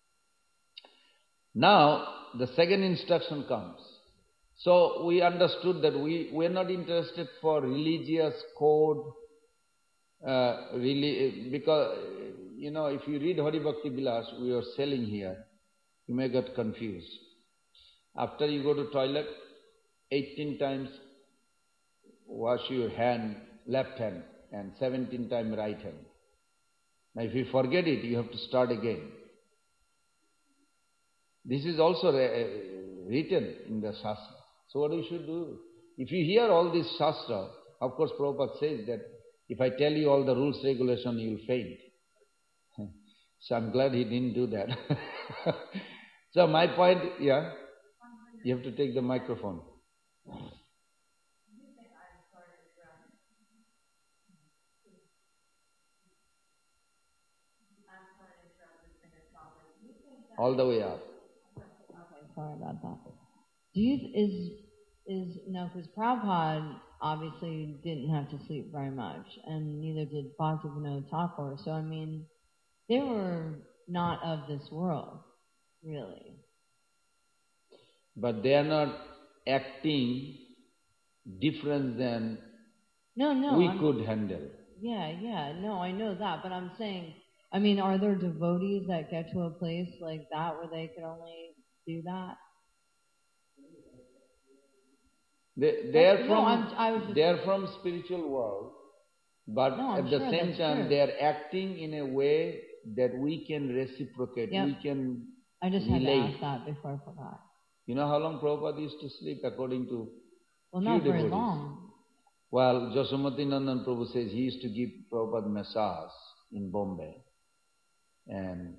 Now the second instruction comes. So we understood that we are not interested for religious code, because if you read Hari Bhakti Vilas, we are selling here, you may get confused. After you go to toilet, 18 times wash your hand, left hand, and 17 times right hand. Now if you forget it, you have to start again. This is also written in the Shastra. So what you should do? If you hear all this Shastra, of course Prabhupada says that if I tell you all the rules, regulation, you will faint. So I'm glad he didn't do that. So my point, yeah, you have to take the microphone. All the way up. Okay, sorry about that. Because Prabhupada obviously didn't have to sleep very much, and neither did Bhaktivinoda Thakur. So, they were not of this world, really. But they are not acting different than we could handle. No, I know that, but I'm saying, are there devotees that get to a place like that where they could only do that? They are from spiritual world, but at the same time they are acting in a way that we can reciprocate, we can I just had to relate. ask that before I forgot. You know how long Prabhupada used to sleep according to Well, few not very devotees? long. Well, Jaswamati Nandan Prabhu says he used to give Prabhupada massage in Bombay. And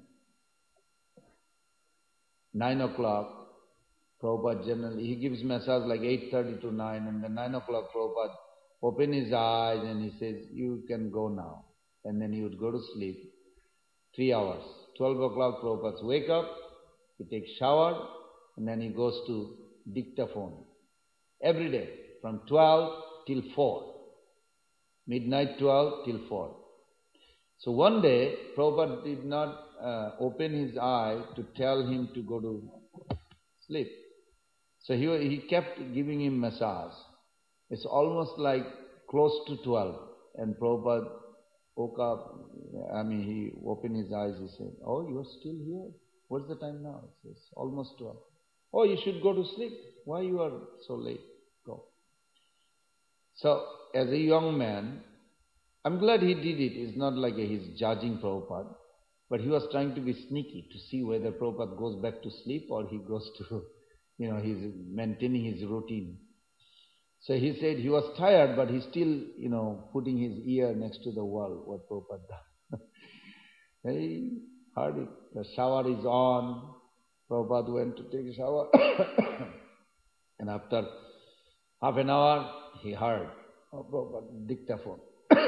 9 o'clock, Prabhupada generally, he gives massage like 8:30 to 9, and then 9 o'clock Prabhupada open his eyes and he says, you can go now. And then he would go to sleep 3 hours. 12 o'clock Prabhupada wake up, he takes shower, and then he goes to dictaphone. Every day, from 12 till 4. Midnight 12 till 4. So one day, Prabhupada did not open his eye to tell him to go to sleep. So he kept giving him massage. It's almost like close to 12. And Prabhupada woke up, he opened his eyes, he said, oh, you're still here? What's the time now? He says, almost 12. Oh, you should go to sleep. Why you are so late? Go. So, as a young man, I'm glad he did it. It's not like he's judging Prabhupada, but he was trying to be sneaky to see whether Prabhupada goes back to sleep or he goes to, he's maintaining his routine. So he said he was tired, but he's still, putting his ear next to the wall, what Prabhupada does. He heard it. The shower is on. Prabhupada went to take a shower. And after half an hour, he heard Prabhupada dictaphone.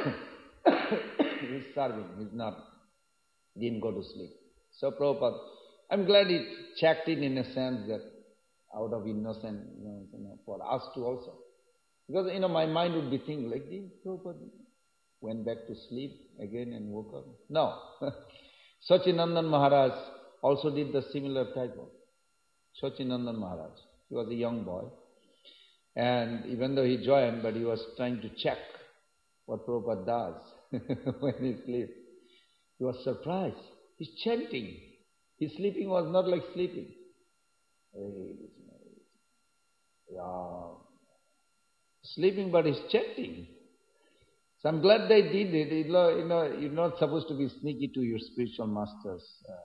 He's serving, didn't go to sleep. So Prabhupada, I'm glad he checked it in a sense that out of innocence, for us to also. Because, my mind would be thinking like, did Prabhupada went back to sleep again and woke up? No. Sachinandan Maharaj also did the similar type of. Sachinandan Maharaj, he was a young boy. And even though he joined, but he was trying to check what Prabhupada does when he sleeps. He was surprised. He's chanting. His sleeping was not like sleeping. Sleeping, but he's chanting. So I'm glad they did it. You're not supposed to be sneaky to your spiritual masters.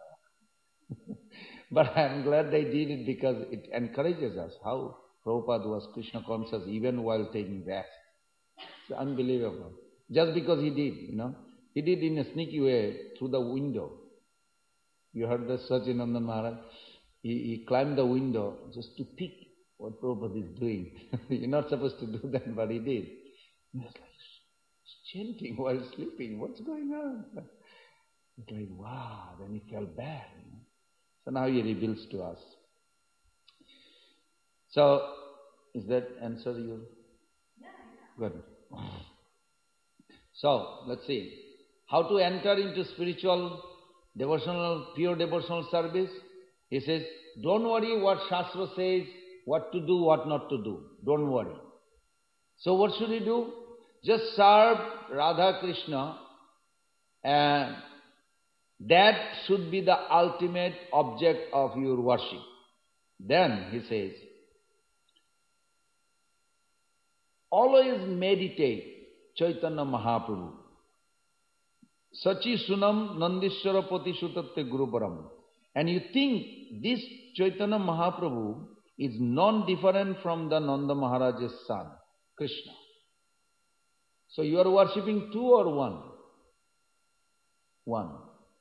But I'm glad they did it because it encourages us how Prabhupada was Krishna conscious even while taking rest. It's unbelievable. Just because he did, He did in a sneaky way through the window. You heard the Sachinandan Maharaj? He climbed the window just to peek what Prabhupada is doing. You're not supposed to do that, but he did. He was like, chanting while sleeping. What's going on? It's like, wow. Then he felt bad. So now he reveals to us. So, is that answer you? Good. So, let's see. How to enter into spiritual, pure devotional service? He says, don't worry what Shastra says, what to do, what not to do. Don't worry. So what should he do? Just serve Radha Krishna, and that should be the ultimate object of your worship. Then, he says, always meditate Chaitanya Mahaprabhu. Sachi Sunam Nandishwara Pati Sutatte Guru Param. And you think this Chaitanya Mahaprabhu is non-different from the Nanda Maharaj's son, Krishna. So you are worshipping two or one? One.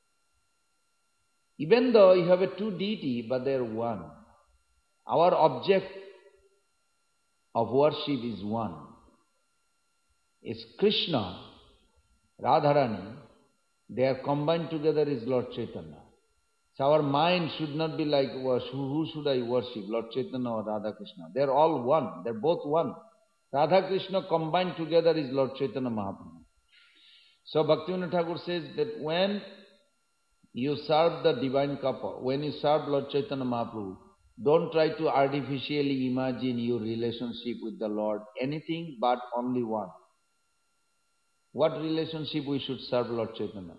Even though you have a two deity, but they are one. Our object of worship is one. It's Krishna, Radharani, they are combined together is Lord Chaitanya. So our mind should not be like, who should I worship, Lord Chaitanya or Radha Krishna? They are all one, they are both one. Radha Krishna combined together is Lord Chaitanya Mahaprabhu. So Bhaktivinoda Thakur says that when you serve the divine couple, when you serve Lord Chaitanya Mahaprabhu, don't try to artificially imagine your relationship with the Lord, anything but only one. What relationship we should serve Lord Chaitanya?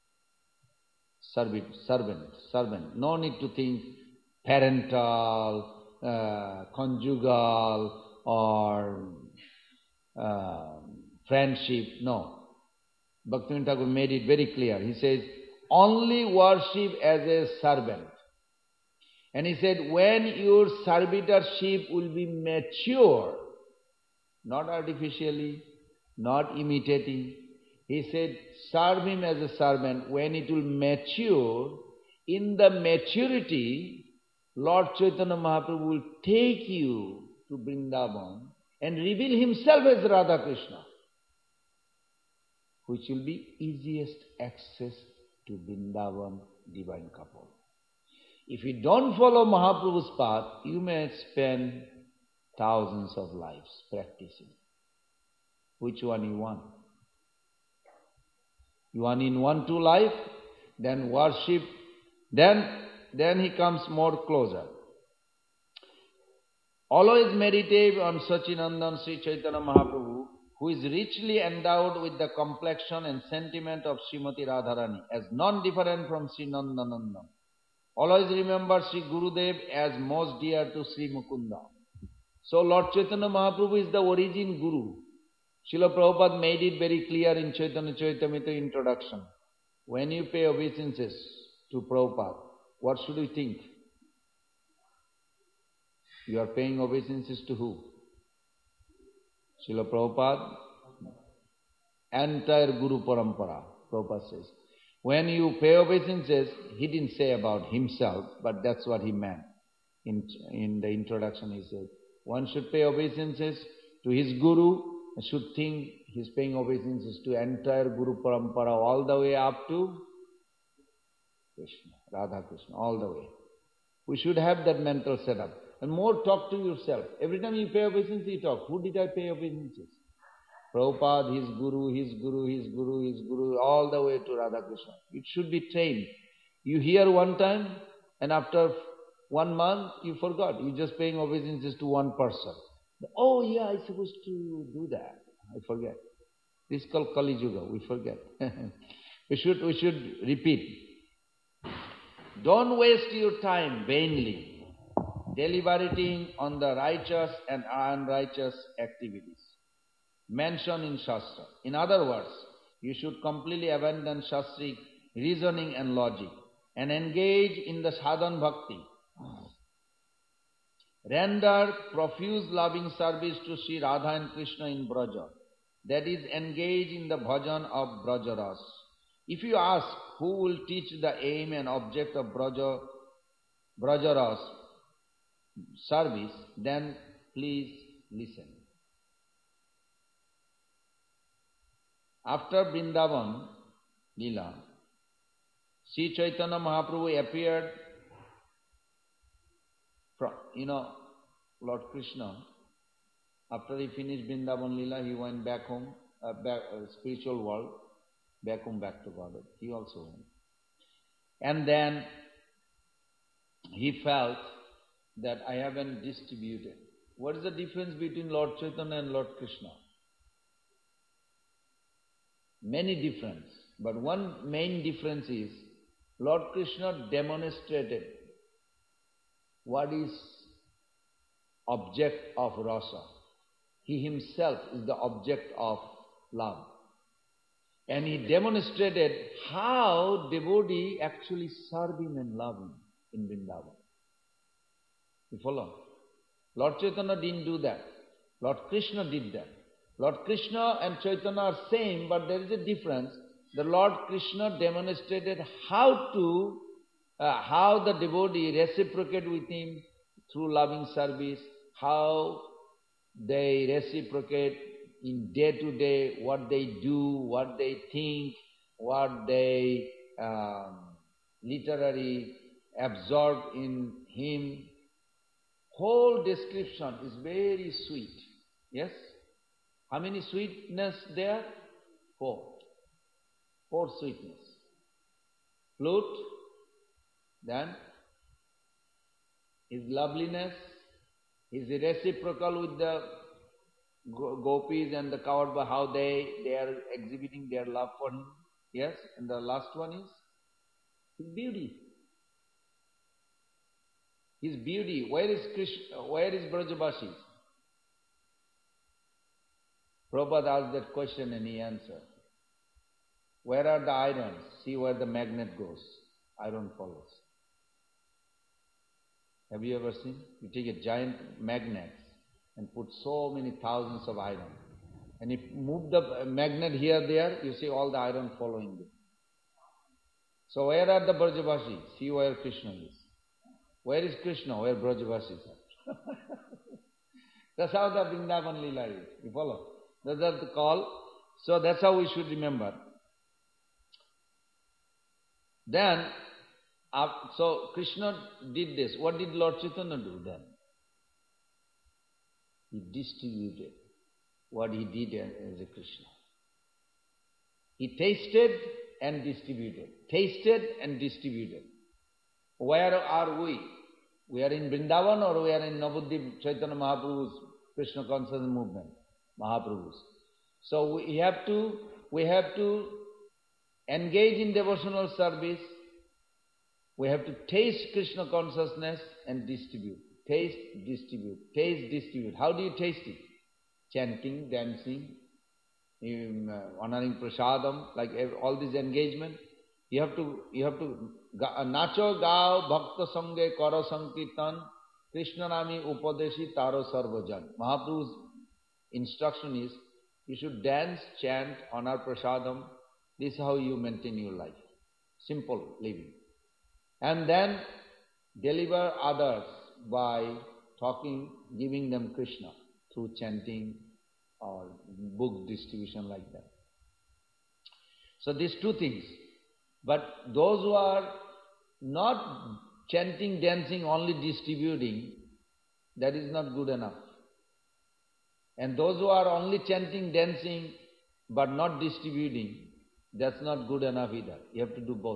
Servant. No need to think parental, conjugal, or friendship. No. Bhaktivinoda Thakur made it very clear. He says, only worship as a servant. And he said, when your servitorship will be mature, not artificially, not imitating, he said, serve him as a servant. When it will mature, in the maturity, Lord Chaitanya Mahaprabhu will take you to Vrindavan and reveal himself as Radha Krishna, which will be easiest access to Vrindavan divine couple. If you don't follow Mahaprabhu's path, you may spend thousands of lives practicing. Which one you want? You want in 1-2 life, then worship, then he comes more closer. Always meditate on Sachinandan Sri Chaitanya Mahaprabhu, who is richly endowed with the complexion and sentiment of Srimati Radharani, as non-different from Sri Nandananda. Always remember Sri Gurudev as most dear to Sri Mukunda. So Lord Chaitanya Mahaprabhu is the origin Guru. Srila Prabhupada made it very clear in Chaitanya Charitamrita introduction. When you pay obeisances to Prabhupada, what should you think? You are paying obeisances to who? Srila Prabhupada, entire Guru Parampara, Prabhupada says. When you pay obeisances, he didn't say about himself, but that's what he meant. In the introduction he said, one should pay obeisances to his Guru, and should think he's paying obeisances to entire Guru Parampara all the way up to Krishna, Radha Krishna, all the way. We should have that mental setup. And more talk to yourself. Every time you pay obeisances, you talk. Who did I pay obeisances? Prabhupada, his Guru, his Guru, his Guru, his Guru, all the way to Radha Krishna. It should be trained. You hear one time, and after 1 month, you forgot. You're just paying obeisances to one person. Oh yeah, I'm supposed to do that. I forget. This is called Kali Yuga. We forget. we should repeat. Don't waste your time vainly deliberating on the righteous and unrighteous activities mentioned in Shastra. In other words, you should completely abandon Shastric reasoning and logic and engage in the sadhan bhakti. Render profuse loving service to Sri Radha and Krishna in Braja, that is, engage in the bhajan of Brajaras. If you ask who will teach the aim and object of Brajaras service, then please listen. After Vrindavan Leela, Sri Chaitanya Mahaprabhu appeared from, Lord Krishna, after he finished Vrindavan Leela, he went back home, spiritual world, back home, back to Godhead. He also went. And then he felt that I haven't distributed. What is the difference between Lord Chaitanya and Lord Krishna? Many difference, but one main difference is Lord Krishna demonstrated what is object of rasa. He himself is the object of love. And he demonstrated how devotee actually serve him and love him in Vrindavan. You follow? Lord Chaitanya didn't do that. Lord Krishna did that. Lord Krishna and Chaitanya are same, but there is a difference. The Lord Krishna demonstrated how the devotee reciprocate with him through loving service, how they reciprocate in day to day, what they do, what they think, what they literally absorb in him. Whole description is very sweet. Yes? How many sweetness there? 4. 4 sweetness. Flute, then his loveliness, his reciprocal with the gopis and the Kaurva, how they are exhibiting their love for him. Yes, and the last one is his beauty. His beauty. Where is Krishna? Where is Brajabasi? Prabhupada asked that question and he answered. Where are the irons? See where the magnet goes. Iron follows. Have you ever seen? You take a giant magnet and put so many thousands of iron. And if you move the magnet here, there, you see all the iron following you. So where are the Brajavasis? See where Krishna is. Where is Krishna? Where Brajavasis are. That's how the Vrindavan Leela is. You follow? That's the call. So that's how we should remember. Then, so Krishna did this. What did Lord Chaitanya do then? He distributed what he did as a Krishna. He tasted and distributed. Tasted and distributed. Where are we? We are in Vrindavan or we are in Navadvip Chaitanya Mahaprabhu's Krishna consciousness movement, Mahaprabhu's. So we have to engage in devotional service. We have to taste Krishna consciousness and distribute. Taste, distribute. Taste, distribute. How do you taste it? Chanting, dancing, honoring prasadam, like all this engagement. You have to nacho gao bhakta sange karo sankirtan Krishna nami upadeshi taro sarvajan. Mahaprabhu's instruction is you should dance, chant, honor prasadam. This is how you maintain your life. Simple living. And then deliver others by talking, giving them Krishna through chanting or book distribution like that. So these two things. But those who are not chanting, dancing, only distributing, that is not good enough. And those who are only chanting, dancing, but not distributing, that's not good enough either. You have to do both.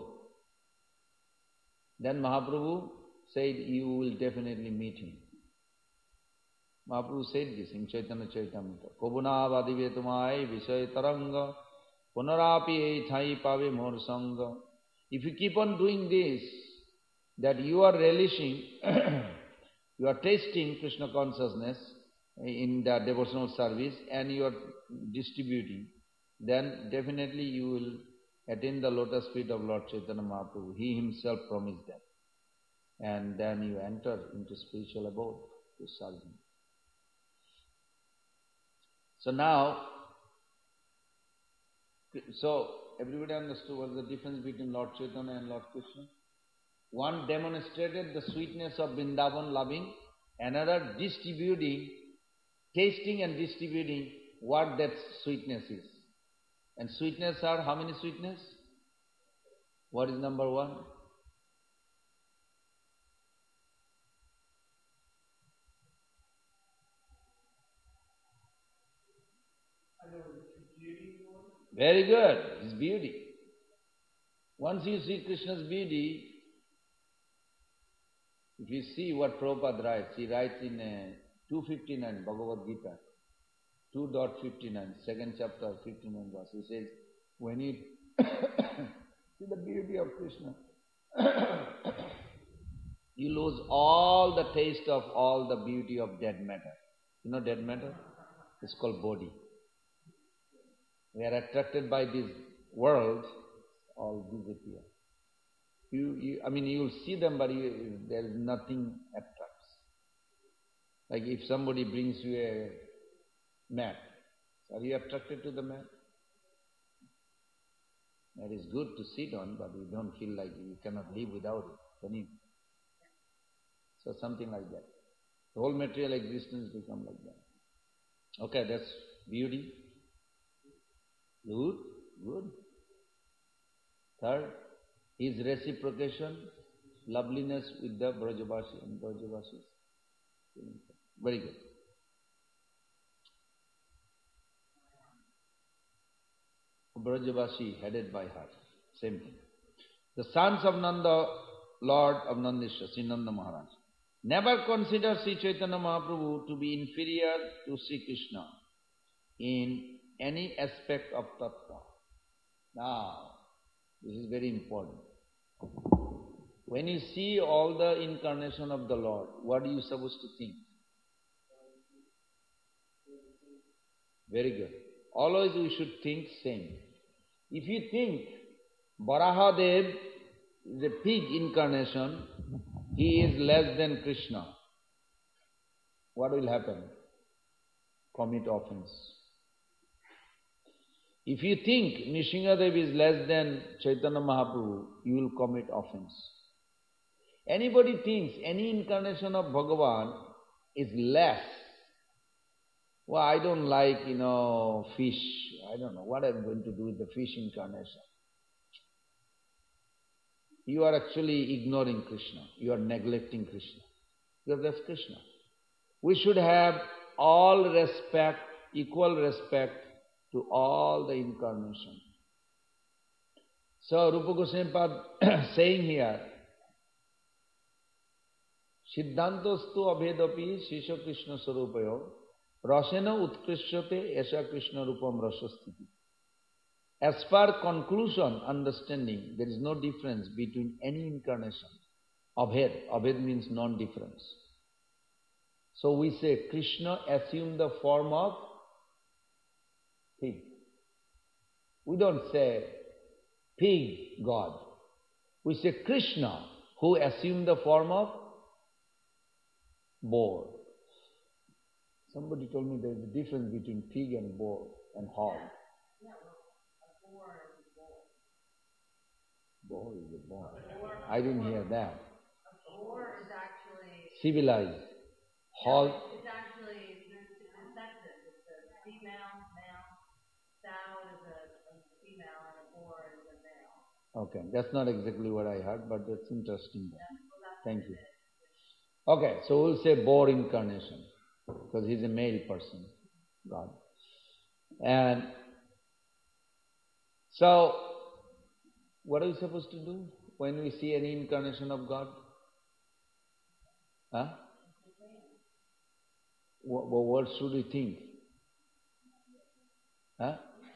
Then Mahaprabhu said, you will definitely meet him. Mahaprabhu said this in Chaitanya Charitamrita. Kobuna vadive tumai vishay taranga punarapi ethai pave mor sanga. If you keep on doing this, that you are relishing, you are tasting Krishna consciousness in the devotional service and you are distributing, then definitely you will attain the lotus feet of Lord Chaitanya Mahaprabhu. He himself promised that. And then you enter into spiritual abode to serve him. So now, everybody understood what is the difference between Lord Chaitanya and Lord Krishna? One demonstrated the sweetness of Vrindavan loving, another distributing, tasting and distributing what that sweetness is. And sweetness are how many sweetness? What is number one? Very good. It's beauty. Once you see Krishna's beauty, if you see what Prabhupada writes, he writes in 259 Bhagavad Gita, 2.59, second chapter, 59 verse. He says, when you see the beauty of Krishna, you lose all the taste of all the beauty of dead matter. You know dead matter? It's called body. We are attracted by this world, all disappear. You will see them, but there is nothing attracts. Like if somebody brings you a mat, are you attracted to the mat? That is good to sit on, but you don't feel like you cannot live without it, can you? So something like that. The whole material existence becomes like that. Okay, that's beauty. Good, good. Third, is reciprocation, loveliness with the Brajavasi and Brajavasis. Very good. Brajavasi headed by her. Same thing. The sons of Nanda, Lord of Nandisha, Sri Nanda Maharaj, never consider Sri Chaitanya Mahaprabhu to be inferior to Sri Krishna in any aspect of tattva. Now, this is very important. When you see all the incarnation of the Lord, what are you supposed to think? Very good. Always we should think same. If you think Varahadev is a pig incarnation, he is less than Krishna, what will happen? Commit offense. If you think Nrsimhadev is less than Chaitanya Mahaprabhu, you will commit offense. Anybody thinks any incarnation of Bhagavan is less. Well, I don't like, fish. I don't know what I'm going to do with the fish incarnation. You are actually ignoring Krishna. You are neglecting Krishna. Because that's Krishna. We should have all respect, equal respect to all the incarnation. So Rupa Goswami Pad saying here, Siddhantostu abhedapi Shisha Krishna Sarupayo Rasena Utkrishyate Esha Krishna Rupam Rasastiti. As per conclusion, understanding, there is no difference between any incarnation. Abhed. Abhed means non-difference. So we say Krishna assumed the form of pig. We don't say pig God. We say Krishna who assumed the form of boar. Somebody told me there is a difference between pig and boar and hog. Boar is a boar. I didn't hear that. A boar is actually... Civilized. Hog. It's actually, it's sexist. It's a female, male. Sow is a female and a boar is a male. Okay, that's not exactly what I heard, but that's interesting. Thank you. Okay, so we'll say boar incarnation, because he's a male person, God. And so, what are we supposed to do when we see any incarnation of God? Huh? What should we think? Huh?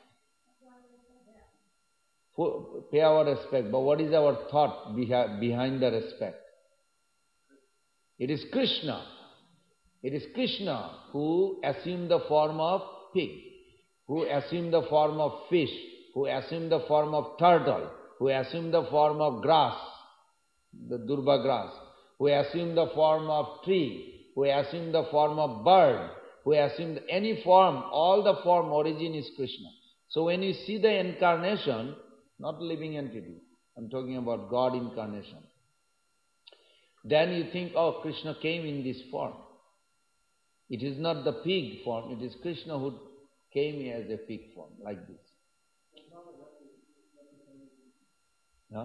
Pay our respect, but what is our thought behind the respect? It is Krishna. It is Krishna who assumed the form of pig, who assumed the form of fish, who assumed the form of turtle, who assumed the form of grass, the durba grass, who assumed the form of tree, who assumed the form of bird, who assumed any form, all the form origin is Krishna. So when you see the incarnation, not living entity, I'm talking about God incarnation, then you think, oh, Krishna came in this form. It is not the pig form, it is Krishna who came as a pig form, like this. Huh?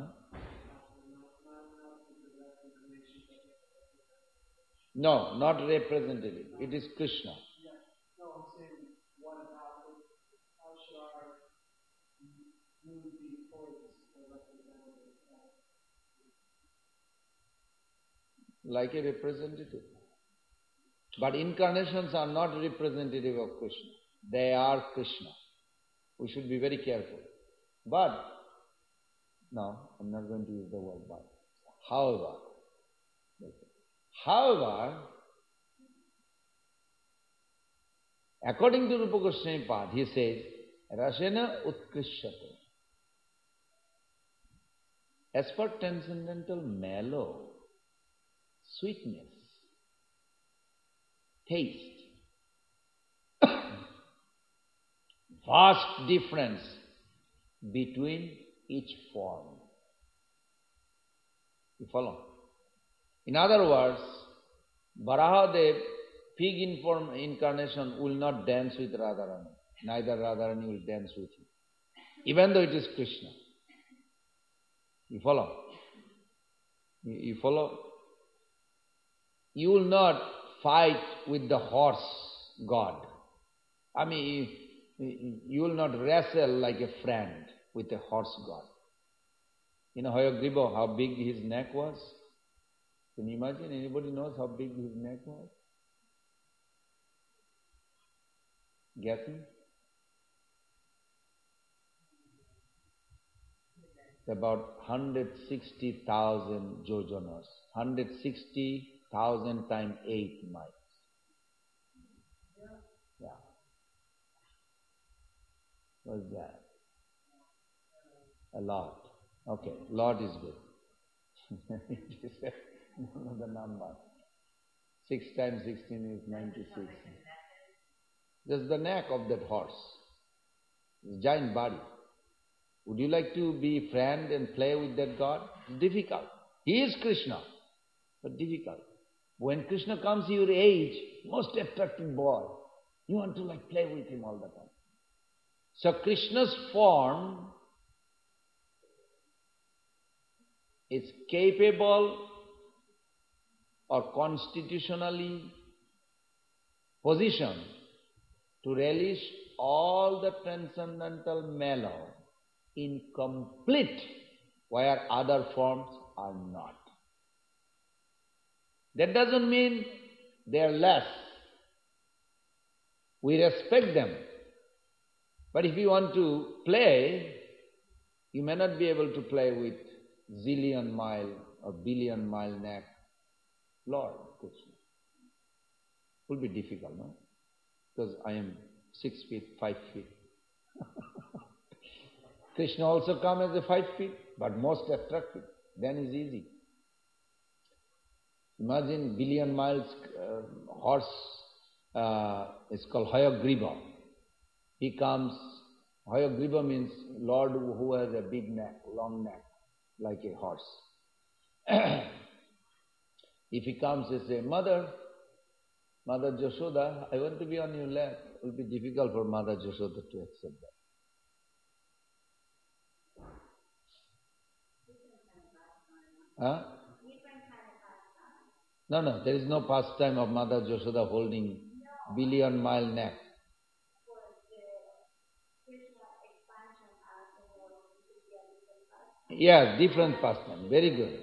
No, not representative. It is Krishna. No, I'm saying, what about how should our mood be towards the representative? Like a representative. But incarnations are not representative of Krishna. They are Krishna. We should be very careful. But, no, I'm not going to use the word but. However, according to Rupa Goswami Pad, he says, Rasena Utkrishyate. As for transcendental mellow, sweetness, taste, vast difference between each form. You follow? In other words, Varahadev, pig incarnation, will not dance with Radharani. Neither Radharani will dance with him. Even though it is Krishna. You follow? You follow? You will not fight with the horse god. I mean, you will not wrestle like a friend with a horse god. You know Hayagriva, how big his neck was? Can you imagine? Anybody knows how big his neck was? Guessing? About 160,000 jojanas. 160,000 times 8 miles. Yeah. What's that? A lot. Okay, lot is good. know the number. 6 times 16 is 96. Just the neck of that horse. Giant body. Would you like to be friend and play with that God? It's difficult. He is Krishna, but difficult. When Krishna comes your age, most attractive boy, you want to like play with him all the time. So Krishna's form is capable or constitutionally positioned to relish all the transcendental mellow in complete, where other forms are not. That doesn't mean they are less. We respect them. But if you want to play, you may not be able to play with zillion mile or billion mile neck Lord Krishna. It will be difficult, no? Because I am 6 feet, 5 feet. Krishna also comes as a 5 feet, but most attractive. Then is easy. Imagine billion miles horse is called Hayagriva. He comes, Hayagriva means Lord who has a big neck, long neck, like a horse. If he comes and says, Mother Jashoda, I want to be on your lap, it will be difficult for Mother Jashoda to accept that. Huh? No, there is no pastime of Mother Jashoda holding billion mile neck. Yes, different pastime. Very good.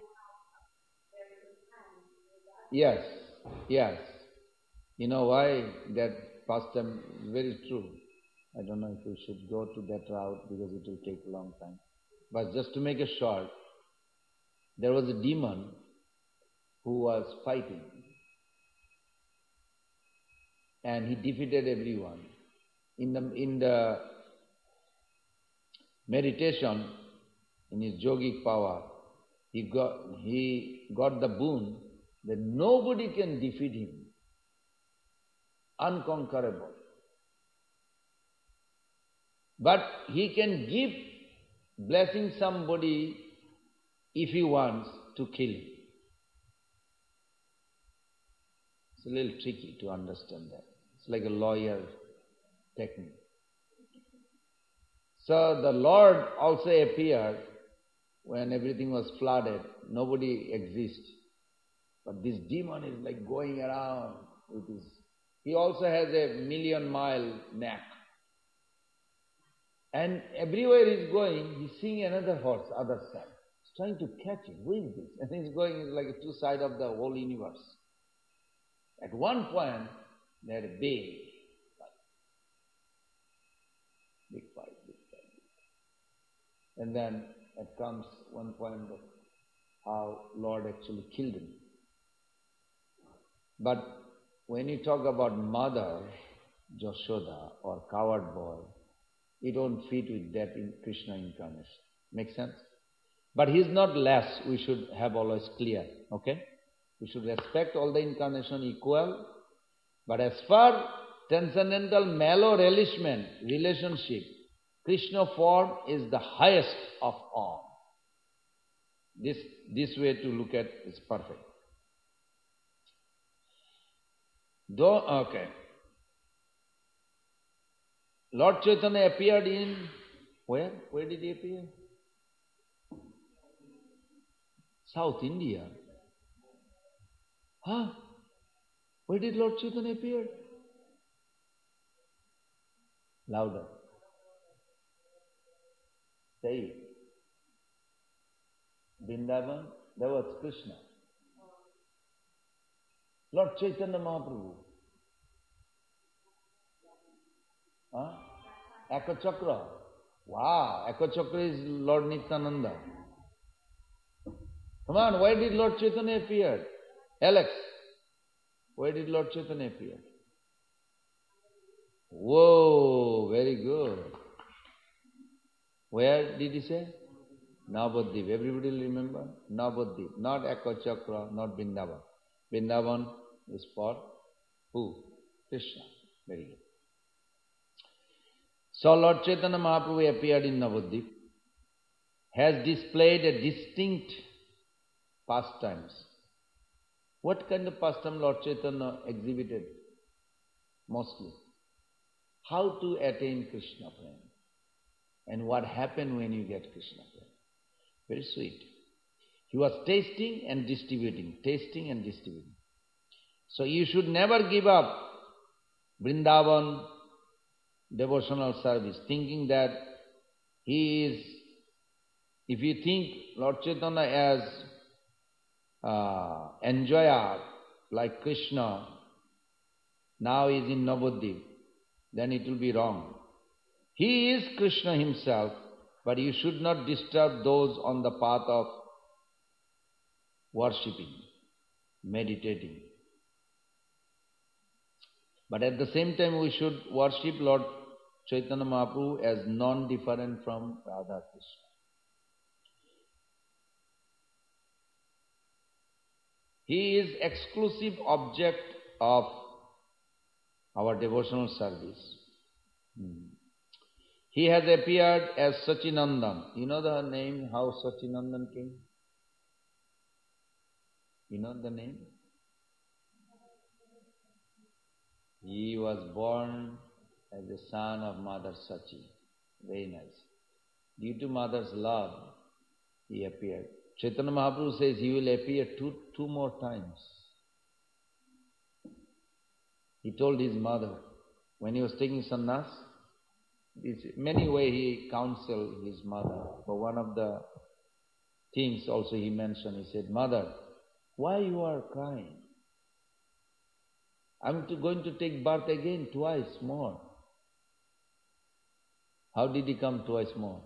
Yes. You know why that pastime is very true. I don't know if we should go to that route because it will take a long time. But just to make it short, there was a demon who was fighting. And he defeated everyone. In the meditation, in his yogic power, he got the boon that nobody can defeat him. Unconquerable. But he can give blessing somebody if he wants to kill him. It's a little tricky to understand that. It's like a lawyer technique. So the Lord also appeared when everything was flooded. Nobody exists. But this demon is like going around with his... He also has a million-mile neck. And everywhere he's going, he's seeing another horse, other side. He's trying to catch him. Who is this? And he's going like a two sides of the whole universe. At one point, they had a big fight. And then it comes one point of how Lord actually killed him. But when you talk about Mother Jashoda or coward boy, you don't fit with that in Krishna incarnation. Make sense? But he is not less, we should have always clear, okay? We should respect all the incarnation equal, but as far transcendental mellow relishment, relationship, Krishna form is the highest of all. This way to look at is perfect. Okay. Lord Chaitanya appeared in where? Where did he appear? South India. Huh? Where did Lord Chaitanya appear? Louder. Say it. Vrindavan, that was Krishna. Lord Chaitanya Mahaprabhu. Huh? Ekachakra. Wow, Ekachakra is Lord Nityananda. Come on, where did Lord Chaitanya appear? Alex, where did Lord Chaitanya appear? Whoa, very good. Where did he say? Navadvip. Everybody will remember? Navadvip. Not Ekachakra, not Vrindavan. Vrindavan is for who? Krishna. Very good. So Lord Chaitanya Mahaprabhu appeared in Navadvip, has displayed a distinct pastimes. What kind of pastime Lord Chaitanya exhibited? Mostly. How to attain Krishna prema. And what happened when you get Krishna prema. Very sweet. He was tasting and distributing, tasting and distributing. So you should never give up Vrindavan devotional service, thinking that he is, if you think Lord Chaitanya as enjoyer like Krishna, now is in Navadvip, then it will be wrong. He is Krishna himself, but you should not disturb those on the path of worshipping, meditating. But at the same time, we should worship Lord Chaitanya Mahaprabhu as non-different from Radha Krishna. He is exclusive object of our devotional service. He has appeared as Sachinandan. You know the name, how Sachinandan came? You know the name? He was born as the son of Mother Sachi. Very nice. Due to Mother's love, he appeared. Chaitanya Mahaprabhu says he will appear two more times. He told his mother, when he was taking sannyas, many ways he counseled his mother. But one of the things also he mentioned, he said, Mother, why you are crying? I'm going to take birth again twice more. How did he come twice more?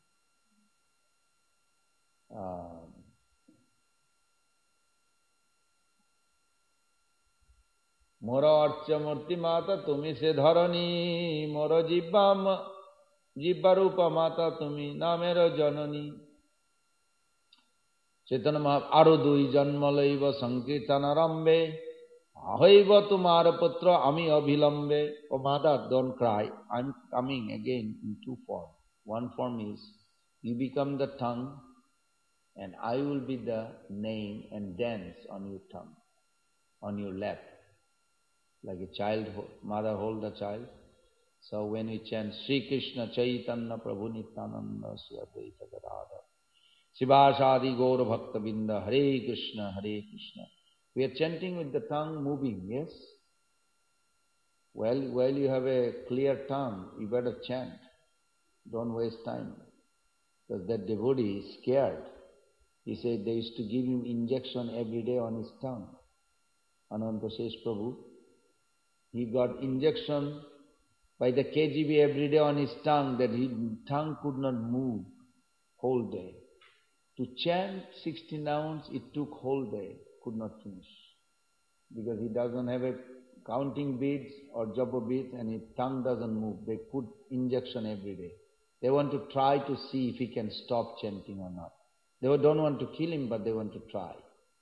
Mora archa murti mata tumi se dharani, mora jibba rupa mata tumi namera janani. Chaitanya Mahaprabhu, aro dui janma laiva sankirtana rambe, ahaiva tumara putra ami abhilambe. Oh mother, don't cry. I'm coming again in two forms. One form is, you become the tongue, and I will be the name and dance on your tongue, on your lap. Like a child, mother hold the child. So when we chant Sri Krishna Chaitanya Prabhu Nityananda Sri Advaita Gadadhar Sivasadi Gaura Bhakta Binda Hare Krishna Hare Krishna. We are chanting with the tongue moving, yes? While you have a clear tongue, you better chant. Don't waste time. Because that devotee is scared. He said they used to give him injection every day on his tongue. Ananta says, Prabhu, he got injection by the KGB every day on his tongue, that his tongue could not move whole day. To chant 16 rounds, it took whole day, could not finish. Because he doesn't have a counting beads or japa beads and his tongue doesn't move. They put injection every day. They want to try to see if he can stop chanting or not. They don't want to kill him, but they want to try.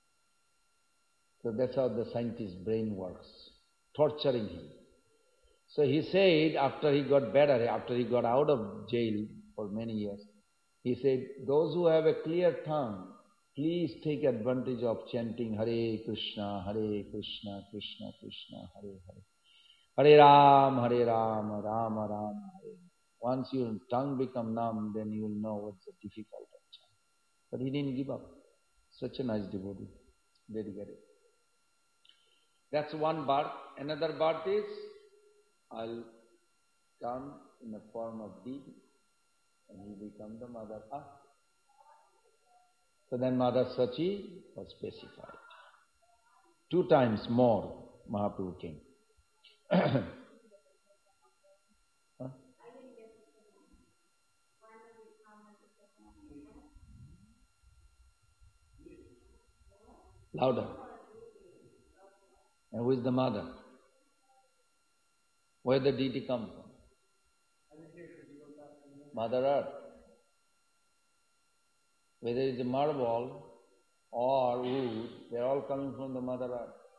So that's how the scientist's brain works, torturing him. So he said, after he got better, after he got out of jail for many years, he said, those who have a clear tongue, please take advantage of chanting Hare Krishna, Krishna Krishna, Hare Hare. Hare Ram, Ram Ram, Hare. Once your tongue become numb, then you will know what's the difficult of chant. But he didn't give up. Such a nice devotee. Dedicated. That's one birth. Another birth is, I'll come in the form of deity and he become the Mother Earth. So then Mother Sachi was specified. 2 times more Mahaprabhu came. Huh? Louder. And who is the mother? Where the deity come from? Mother Earth. whether it's a marble or wood, they're all coming from the Mother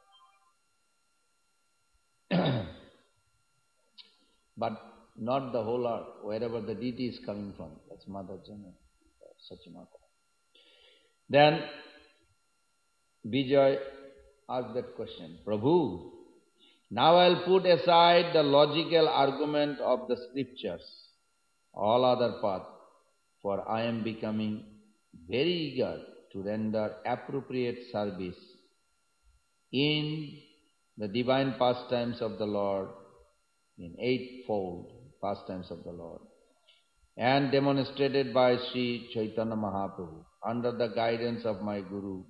Earth. But not the whole earth, wherever the deity is coming from. That's Mother Janani, Sachimata. Then Vijay asked that question, Prabhu, now I'll put aside the logical argument of the scriptures, all other paths, for I am becoming very eager to render appropriate service in the divine pastimes of the Lord, in eightfold pastimes of the Lord, and demonstrated by Sri Chaitanya Mahaprabhu under the guidance of my Guru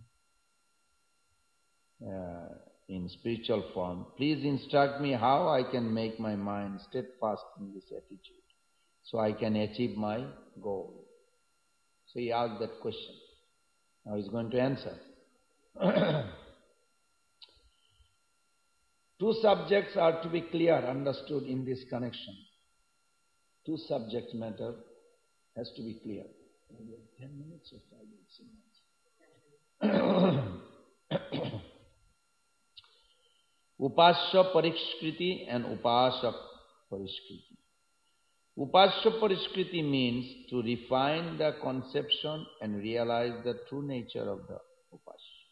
in spiritual form. Please instruct me how I can make my mind steadfast in this attitude so I can achieve my goal. So he asked that question. Now he's going to answer. Two subjects are to be clear, understood in this connection. Two subject matter has to be clear. 10 minutes or 5 minutes? Upasya Pariskriti and Upasak Pariskriti. Upasya Pariskriti means to refine the conception and realize the true nature of the Upasya,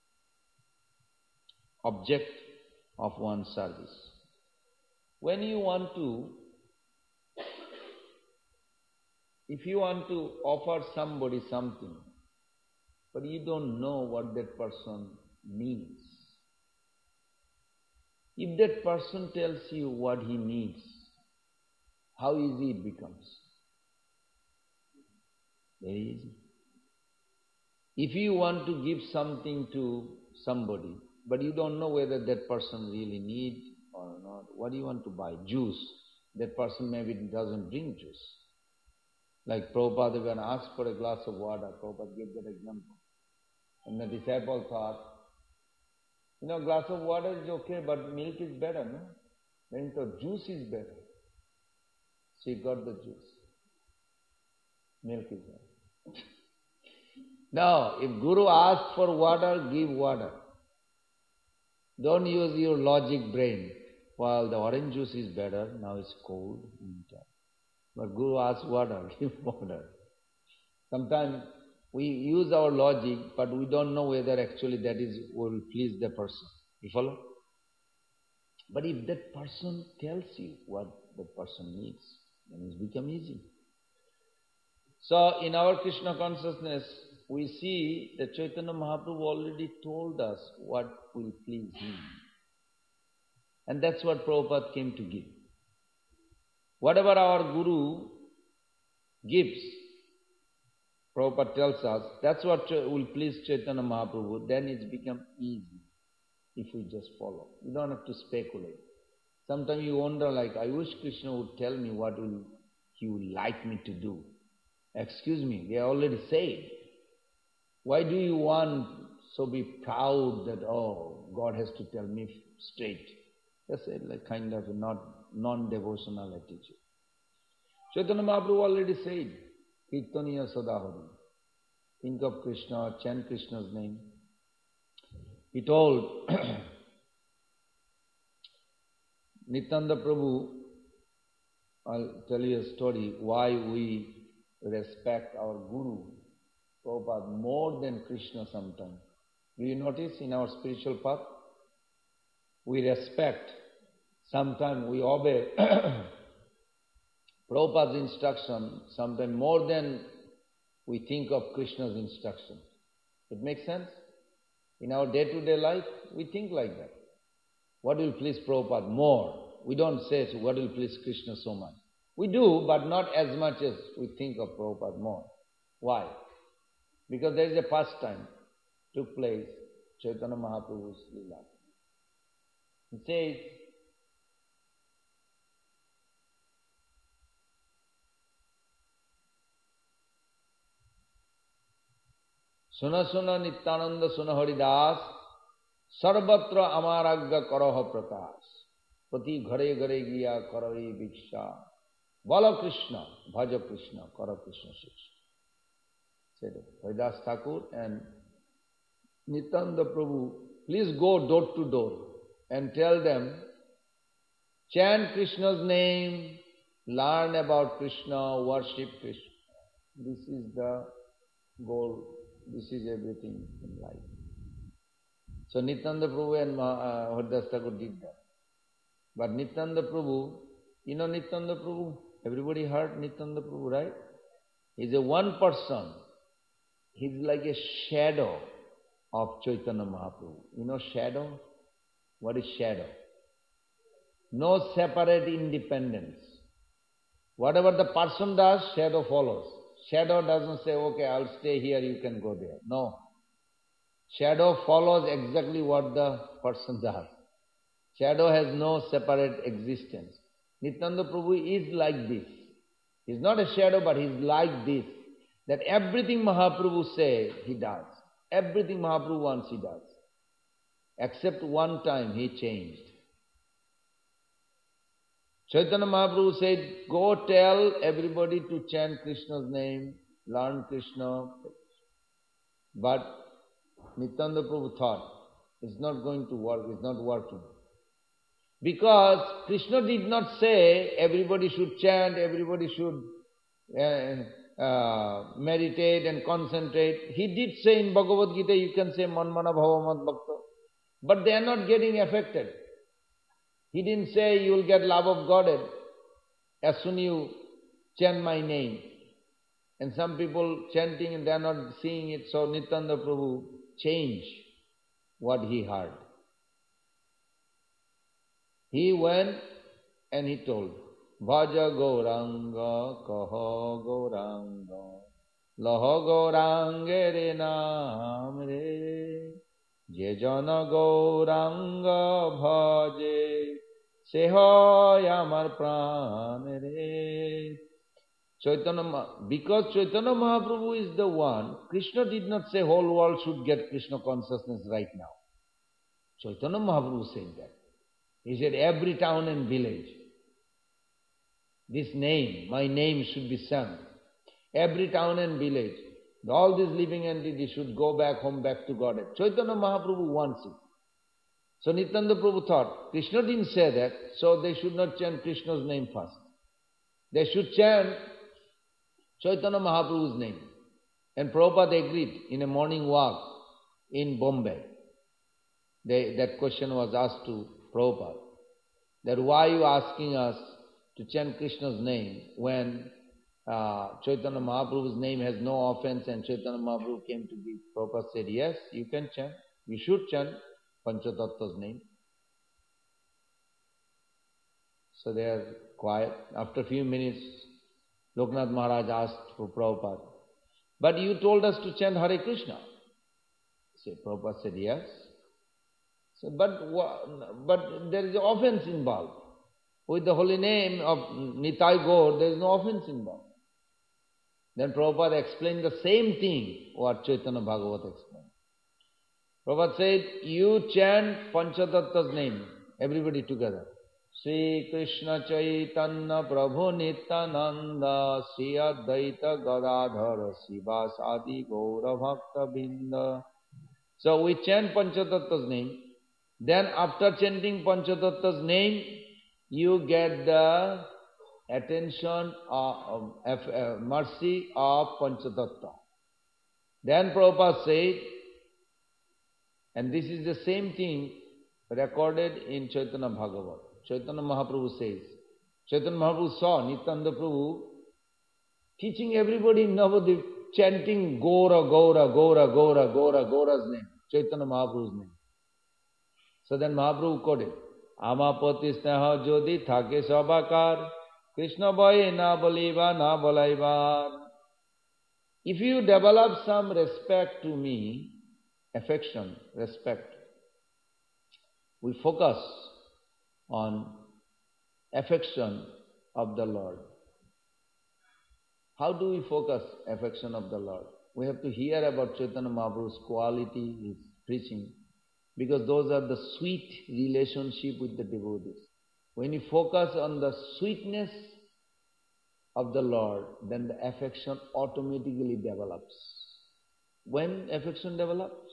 object of one's service. When you want to, if you want to offer somebody something, but you don't know what that person needs, if that person tells you what he needs, how easy it becomes? Very easy. If you want to give something to somebody, but you don't know whether that person really needs or not, what do you want to buy? Juice. That person maybe doesn't drink juice. Like Prabhupada, when asked for a glass of water, Prabhupada gave that example. And the disciple thought, glass of water is okay, but milk is better, no? Then he thought, juice is better. So he got the juice. Milk is better. Now, if Guru asks for water, give water. Don't use your logic brain. Well, the orange juice is better, now it's cold. But Guru asks water, give water. Sometimes we use our logic, but we don't know whether actually that will please the person. You follow? But if that person tells you what that person needs, then it's become easy. So in our Krishna consciousness, we see that Chaitanya Mahaprabhu already told us what will please him. And that's what Prabhupada came to give. Whatever our Guru gives, Prabhupada tells us, that's what will please Chaitanya Mahaprabhu, then it's become easy if we just follow. You don't have to speculate. Sometimes you wonder, I wish Krishna would tell me what he would like me to do. Excuse me, they already said. Why do you want so be proud that, God has to tell me straight? That's kind of a non-devotional attitude. Chaitanya Mahaprabhu already said, Kirtaniya Sadahari. Think of Krishna, chant Krishna's name. He told Nityananda Prabhu, I'll tell you a story why we respect our Guru, Prabhupada, more than Krishna sometimes. Do you notice in our spiritual path? We respect, sometimes we obey Prabhupada's instruction, sometimes more than we think of Krishna's instruction. It makes sense? In our day-to-day life, we think like that. What will please Prabhupada more? We don't say, what will please Krishna so much? We do, but not as much as we think of Prabhupada more. Why? Because there is a pastime took place, Chaitanya Mahaprabhu's Leela. He says, Suna Suna Nityananda Suna Haridas Sarvatra Amaragya Karaha Prakash Pati Ghare Ghare Giya Karai Viksha Bala Krishna Bhaja Krishna Kara Krishna Shiksha. said Haridas Thakur and Nityananda Prabhu, please go door to door and tell them, chant Krishna's name, learn about Krishna, worship Krishna. This is the goal. This is everything in life. So Nityananda Prabhu and Haridas Thakur did that. But Nityananda Prabhu, you know Nityananda Prabhu? Everybody heard Nityananda Prabhu, right? He's a one person. He's like a shadow of Chaitanya Mahaprabhu. You know shadow? What is shadow? No separate independence. Whatever the person does, shadow follows. Shadow doesn't say, okay, I'll stay here, you can go there. No. Shadow follows exactly what the person does. Shadow has no separate existence. Nityananda Prabhu is like this. He's not a shadow, but he's like this. That everything Mahaprabhu says, he does. Everything Mahaprabhu wants, he does. Except one time he changed. Chaitanya Mahaprabhu said, go tell everybody to chant Krishna's name, learn Krishna. But Nityananda Prabhu thought, it's not going to work, it's not working. Because Krishna did not say everybody should chant, everybody should meditate and concentrate. He did say in Bhagavad Gita, you can say Manmana Bhava Mad Bhakta. But they are not getting affected. He didn't say you will get love of Godhead as soon you chant my name. And some people chanting and they are not seeing it, so Nityananda Prabhu changed what he heard. He went and he told, Bhaja Gauranga, Kaha Gauranga, Laha Gaurange Re Naam Re, Je Jana Gauranga Bhaje, Sehoy Amar Pran Re. Because Chaitanya Mahaprabhu is the one, Krishna did not say whole world should get Krishna consciousness right now. Chaitanya Mahaprabhu said that. He said every town and village, this name, my name should be sung. Every town and village, all these living entities should go back home, back to Godhead. Chaitanya Mahaprabhu wants it. So Nityananda Prabhu thought, Krishna didn't say that, so they should not chant Krishna's name first. They should chant Chaitanya Mahaprabhu's name. And Prabhupada agreed in a morning walk in Bombay. That question was asked to Prabhupada, that why are you asking us to chant Krishna's name when Chaitanya Mahaprabhu's name has no offense and Chaitanya Mahaprabhu came to give? Prabhupada said, yes, you can chant. You should chant Panchatattva's name. So they are quiet. After a few minutes, Loknath Maharaj asked for Prabhupada, but you told us to chant Hare Krishna. Prabhupada said, yes. So, but there is offense involved. With the holy name of Nitai Gaur, there is no offense involved. Then Prabhupada explained the same thing what Chaitanya Bhagavat explained. Prabhupada said, you chant Panchatattva's name, everybody together. Sri Krishna Chaitanya Prabhu Nityananda Sri Advaita Gadadhara Sivas Adi Gaura Bhakta Binda. So we chant Panchatattva's name. Then after chanting Panchatattva's name, you get the attention of mercy of Panchatattva. Then Prabhupada said, and this is the same thing recorded in Chaitanya Bhagavat. Chaitanya Mahaprabhu says, Chaitanya Mahaprabhu saw Nityananda Prabhu teaching everybody in Navadvip, chanting Gaura, Gaura, Gaura, Gaura, Gaura, Gaura's name, Chaitanya Mahaprabhu's name. So then Mahaprabhu quoted, Amapati sneha jodi thake sabakar, Krishna boy na boliva na bolaivar. If you develop some respect to me, affection, respect, we focus on affection of the Lord. How do we focus affection of the Lord? We have to hear about Chaitanya Mahaprabhu's quality, his preaching, because those are the sweet relationship with the devotees. When you focus on the sweetness of the Lord, then the affection automatically develops. When affection develops?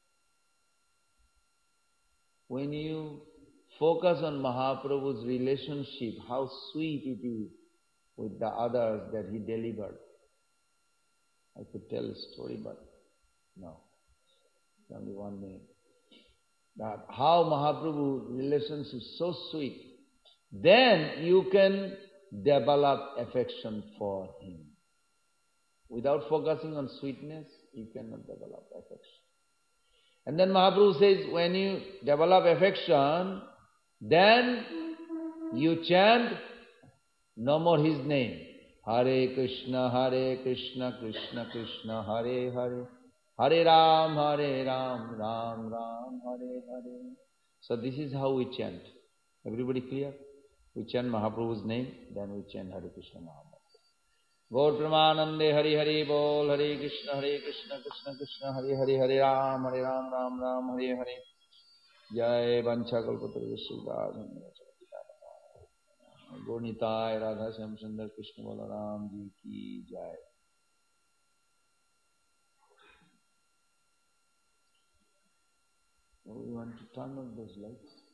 When you focus on Mahaprabhu's relationship, how sweet it is with the others that he delivered. I could tell a story, but no. Only 1 minute. That how Mahaprabhu's relationship is so sweet. Then you can develop affection for him. Without focusing on sweetness, you cannot develop affection. And then Mahaprabhu says, when you develop affection, then you chant no more his name. Hare Krishna, Krishna Krishna, Hare Hare. Hare Ram, Ram Ram, Hare Hare. So this is how we chant. Everybody clear? We chant Mahaprabhu's name, then we chant Hare Krishna Mahamantra. Gaur Pramanande Hari Hari Bol, Hare Krishna Krishna Krishna, Hare Hare, Hare Ram, Ram Ram, Hare Hare. Jai Vancha Kalpataru Sudhadhan. Gaurnitai Radha Shyam Sundar Krishna Balaram Ji ki Jai. We want to turn on those lights.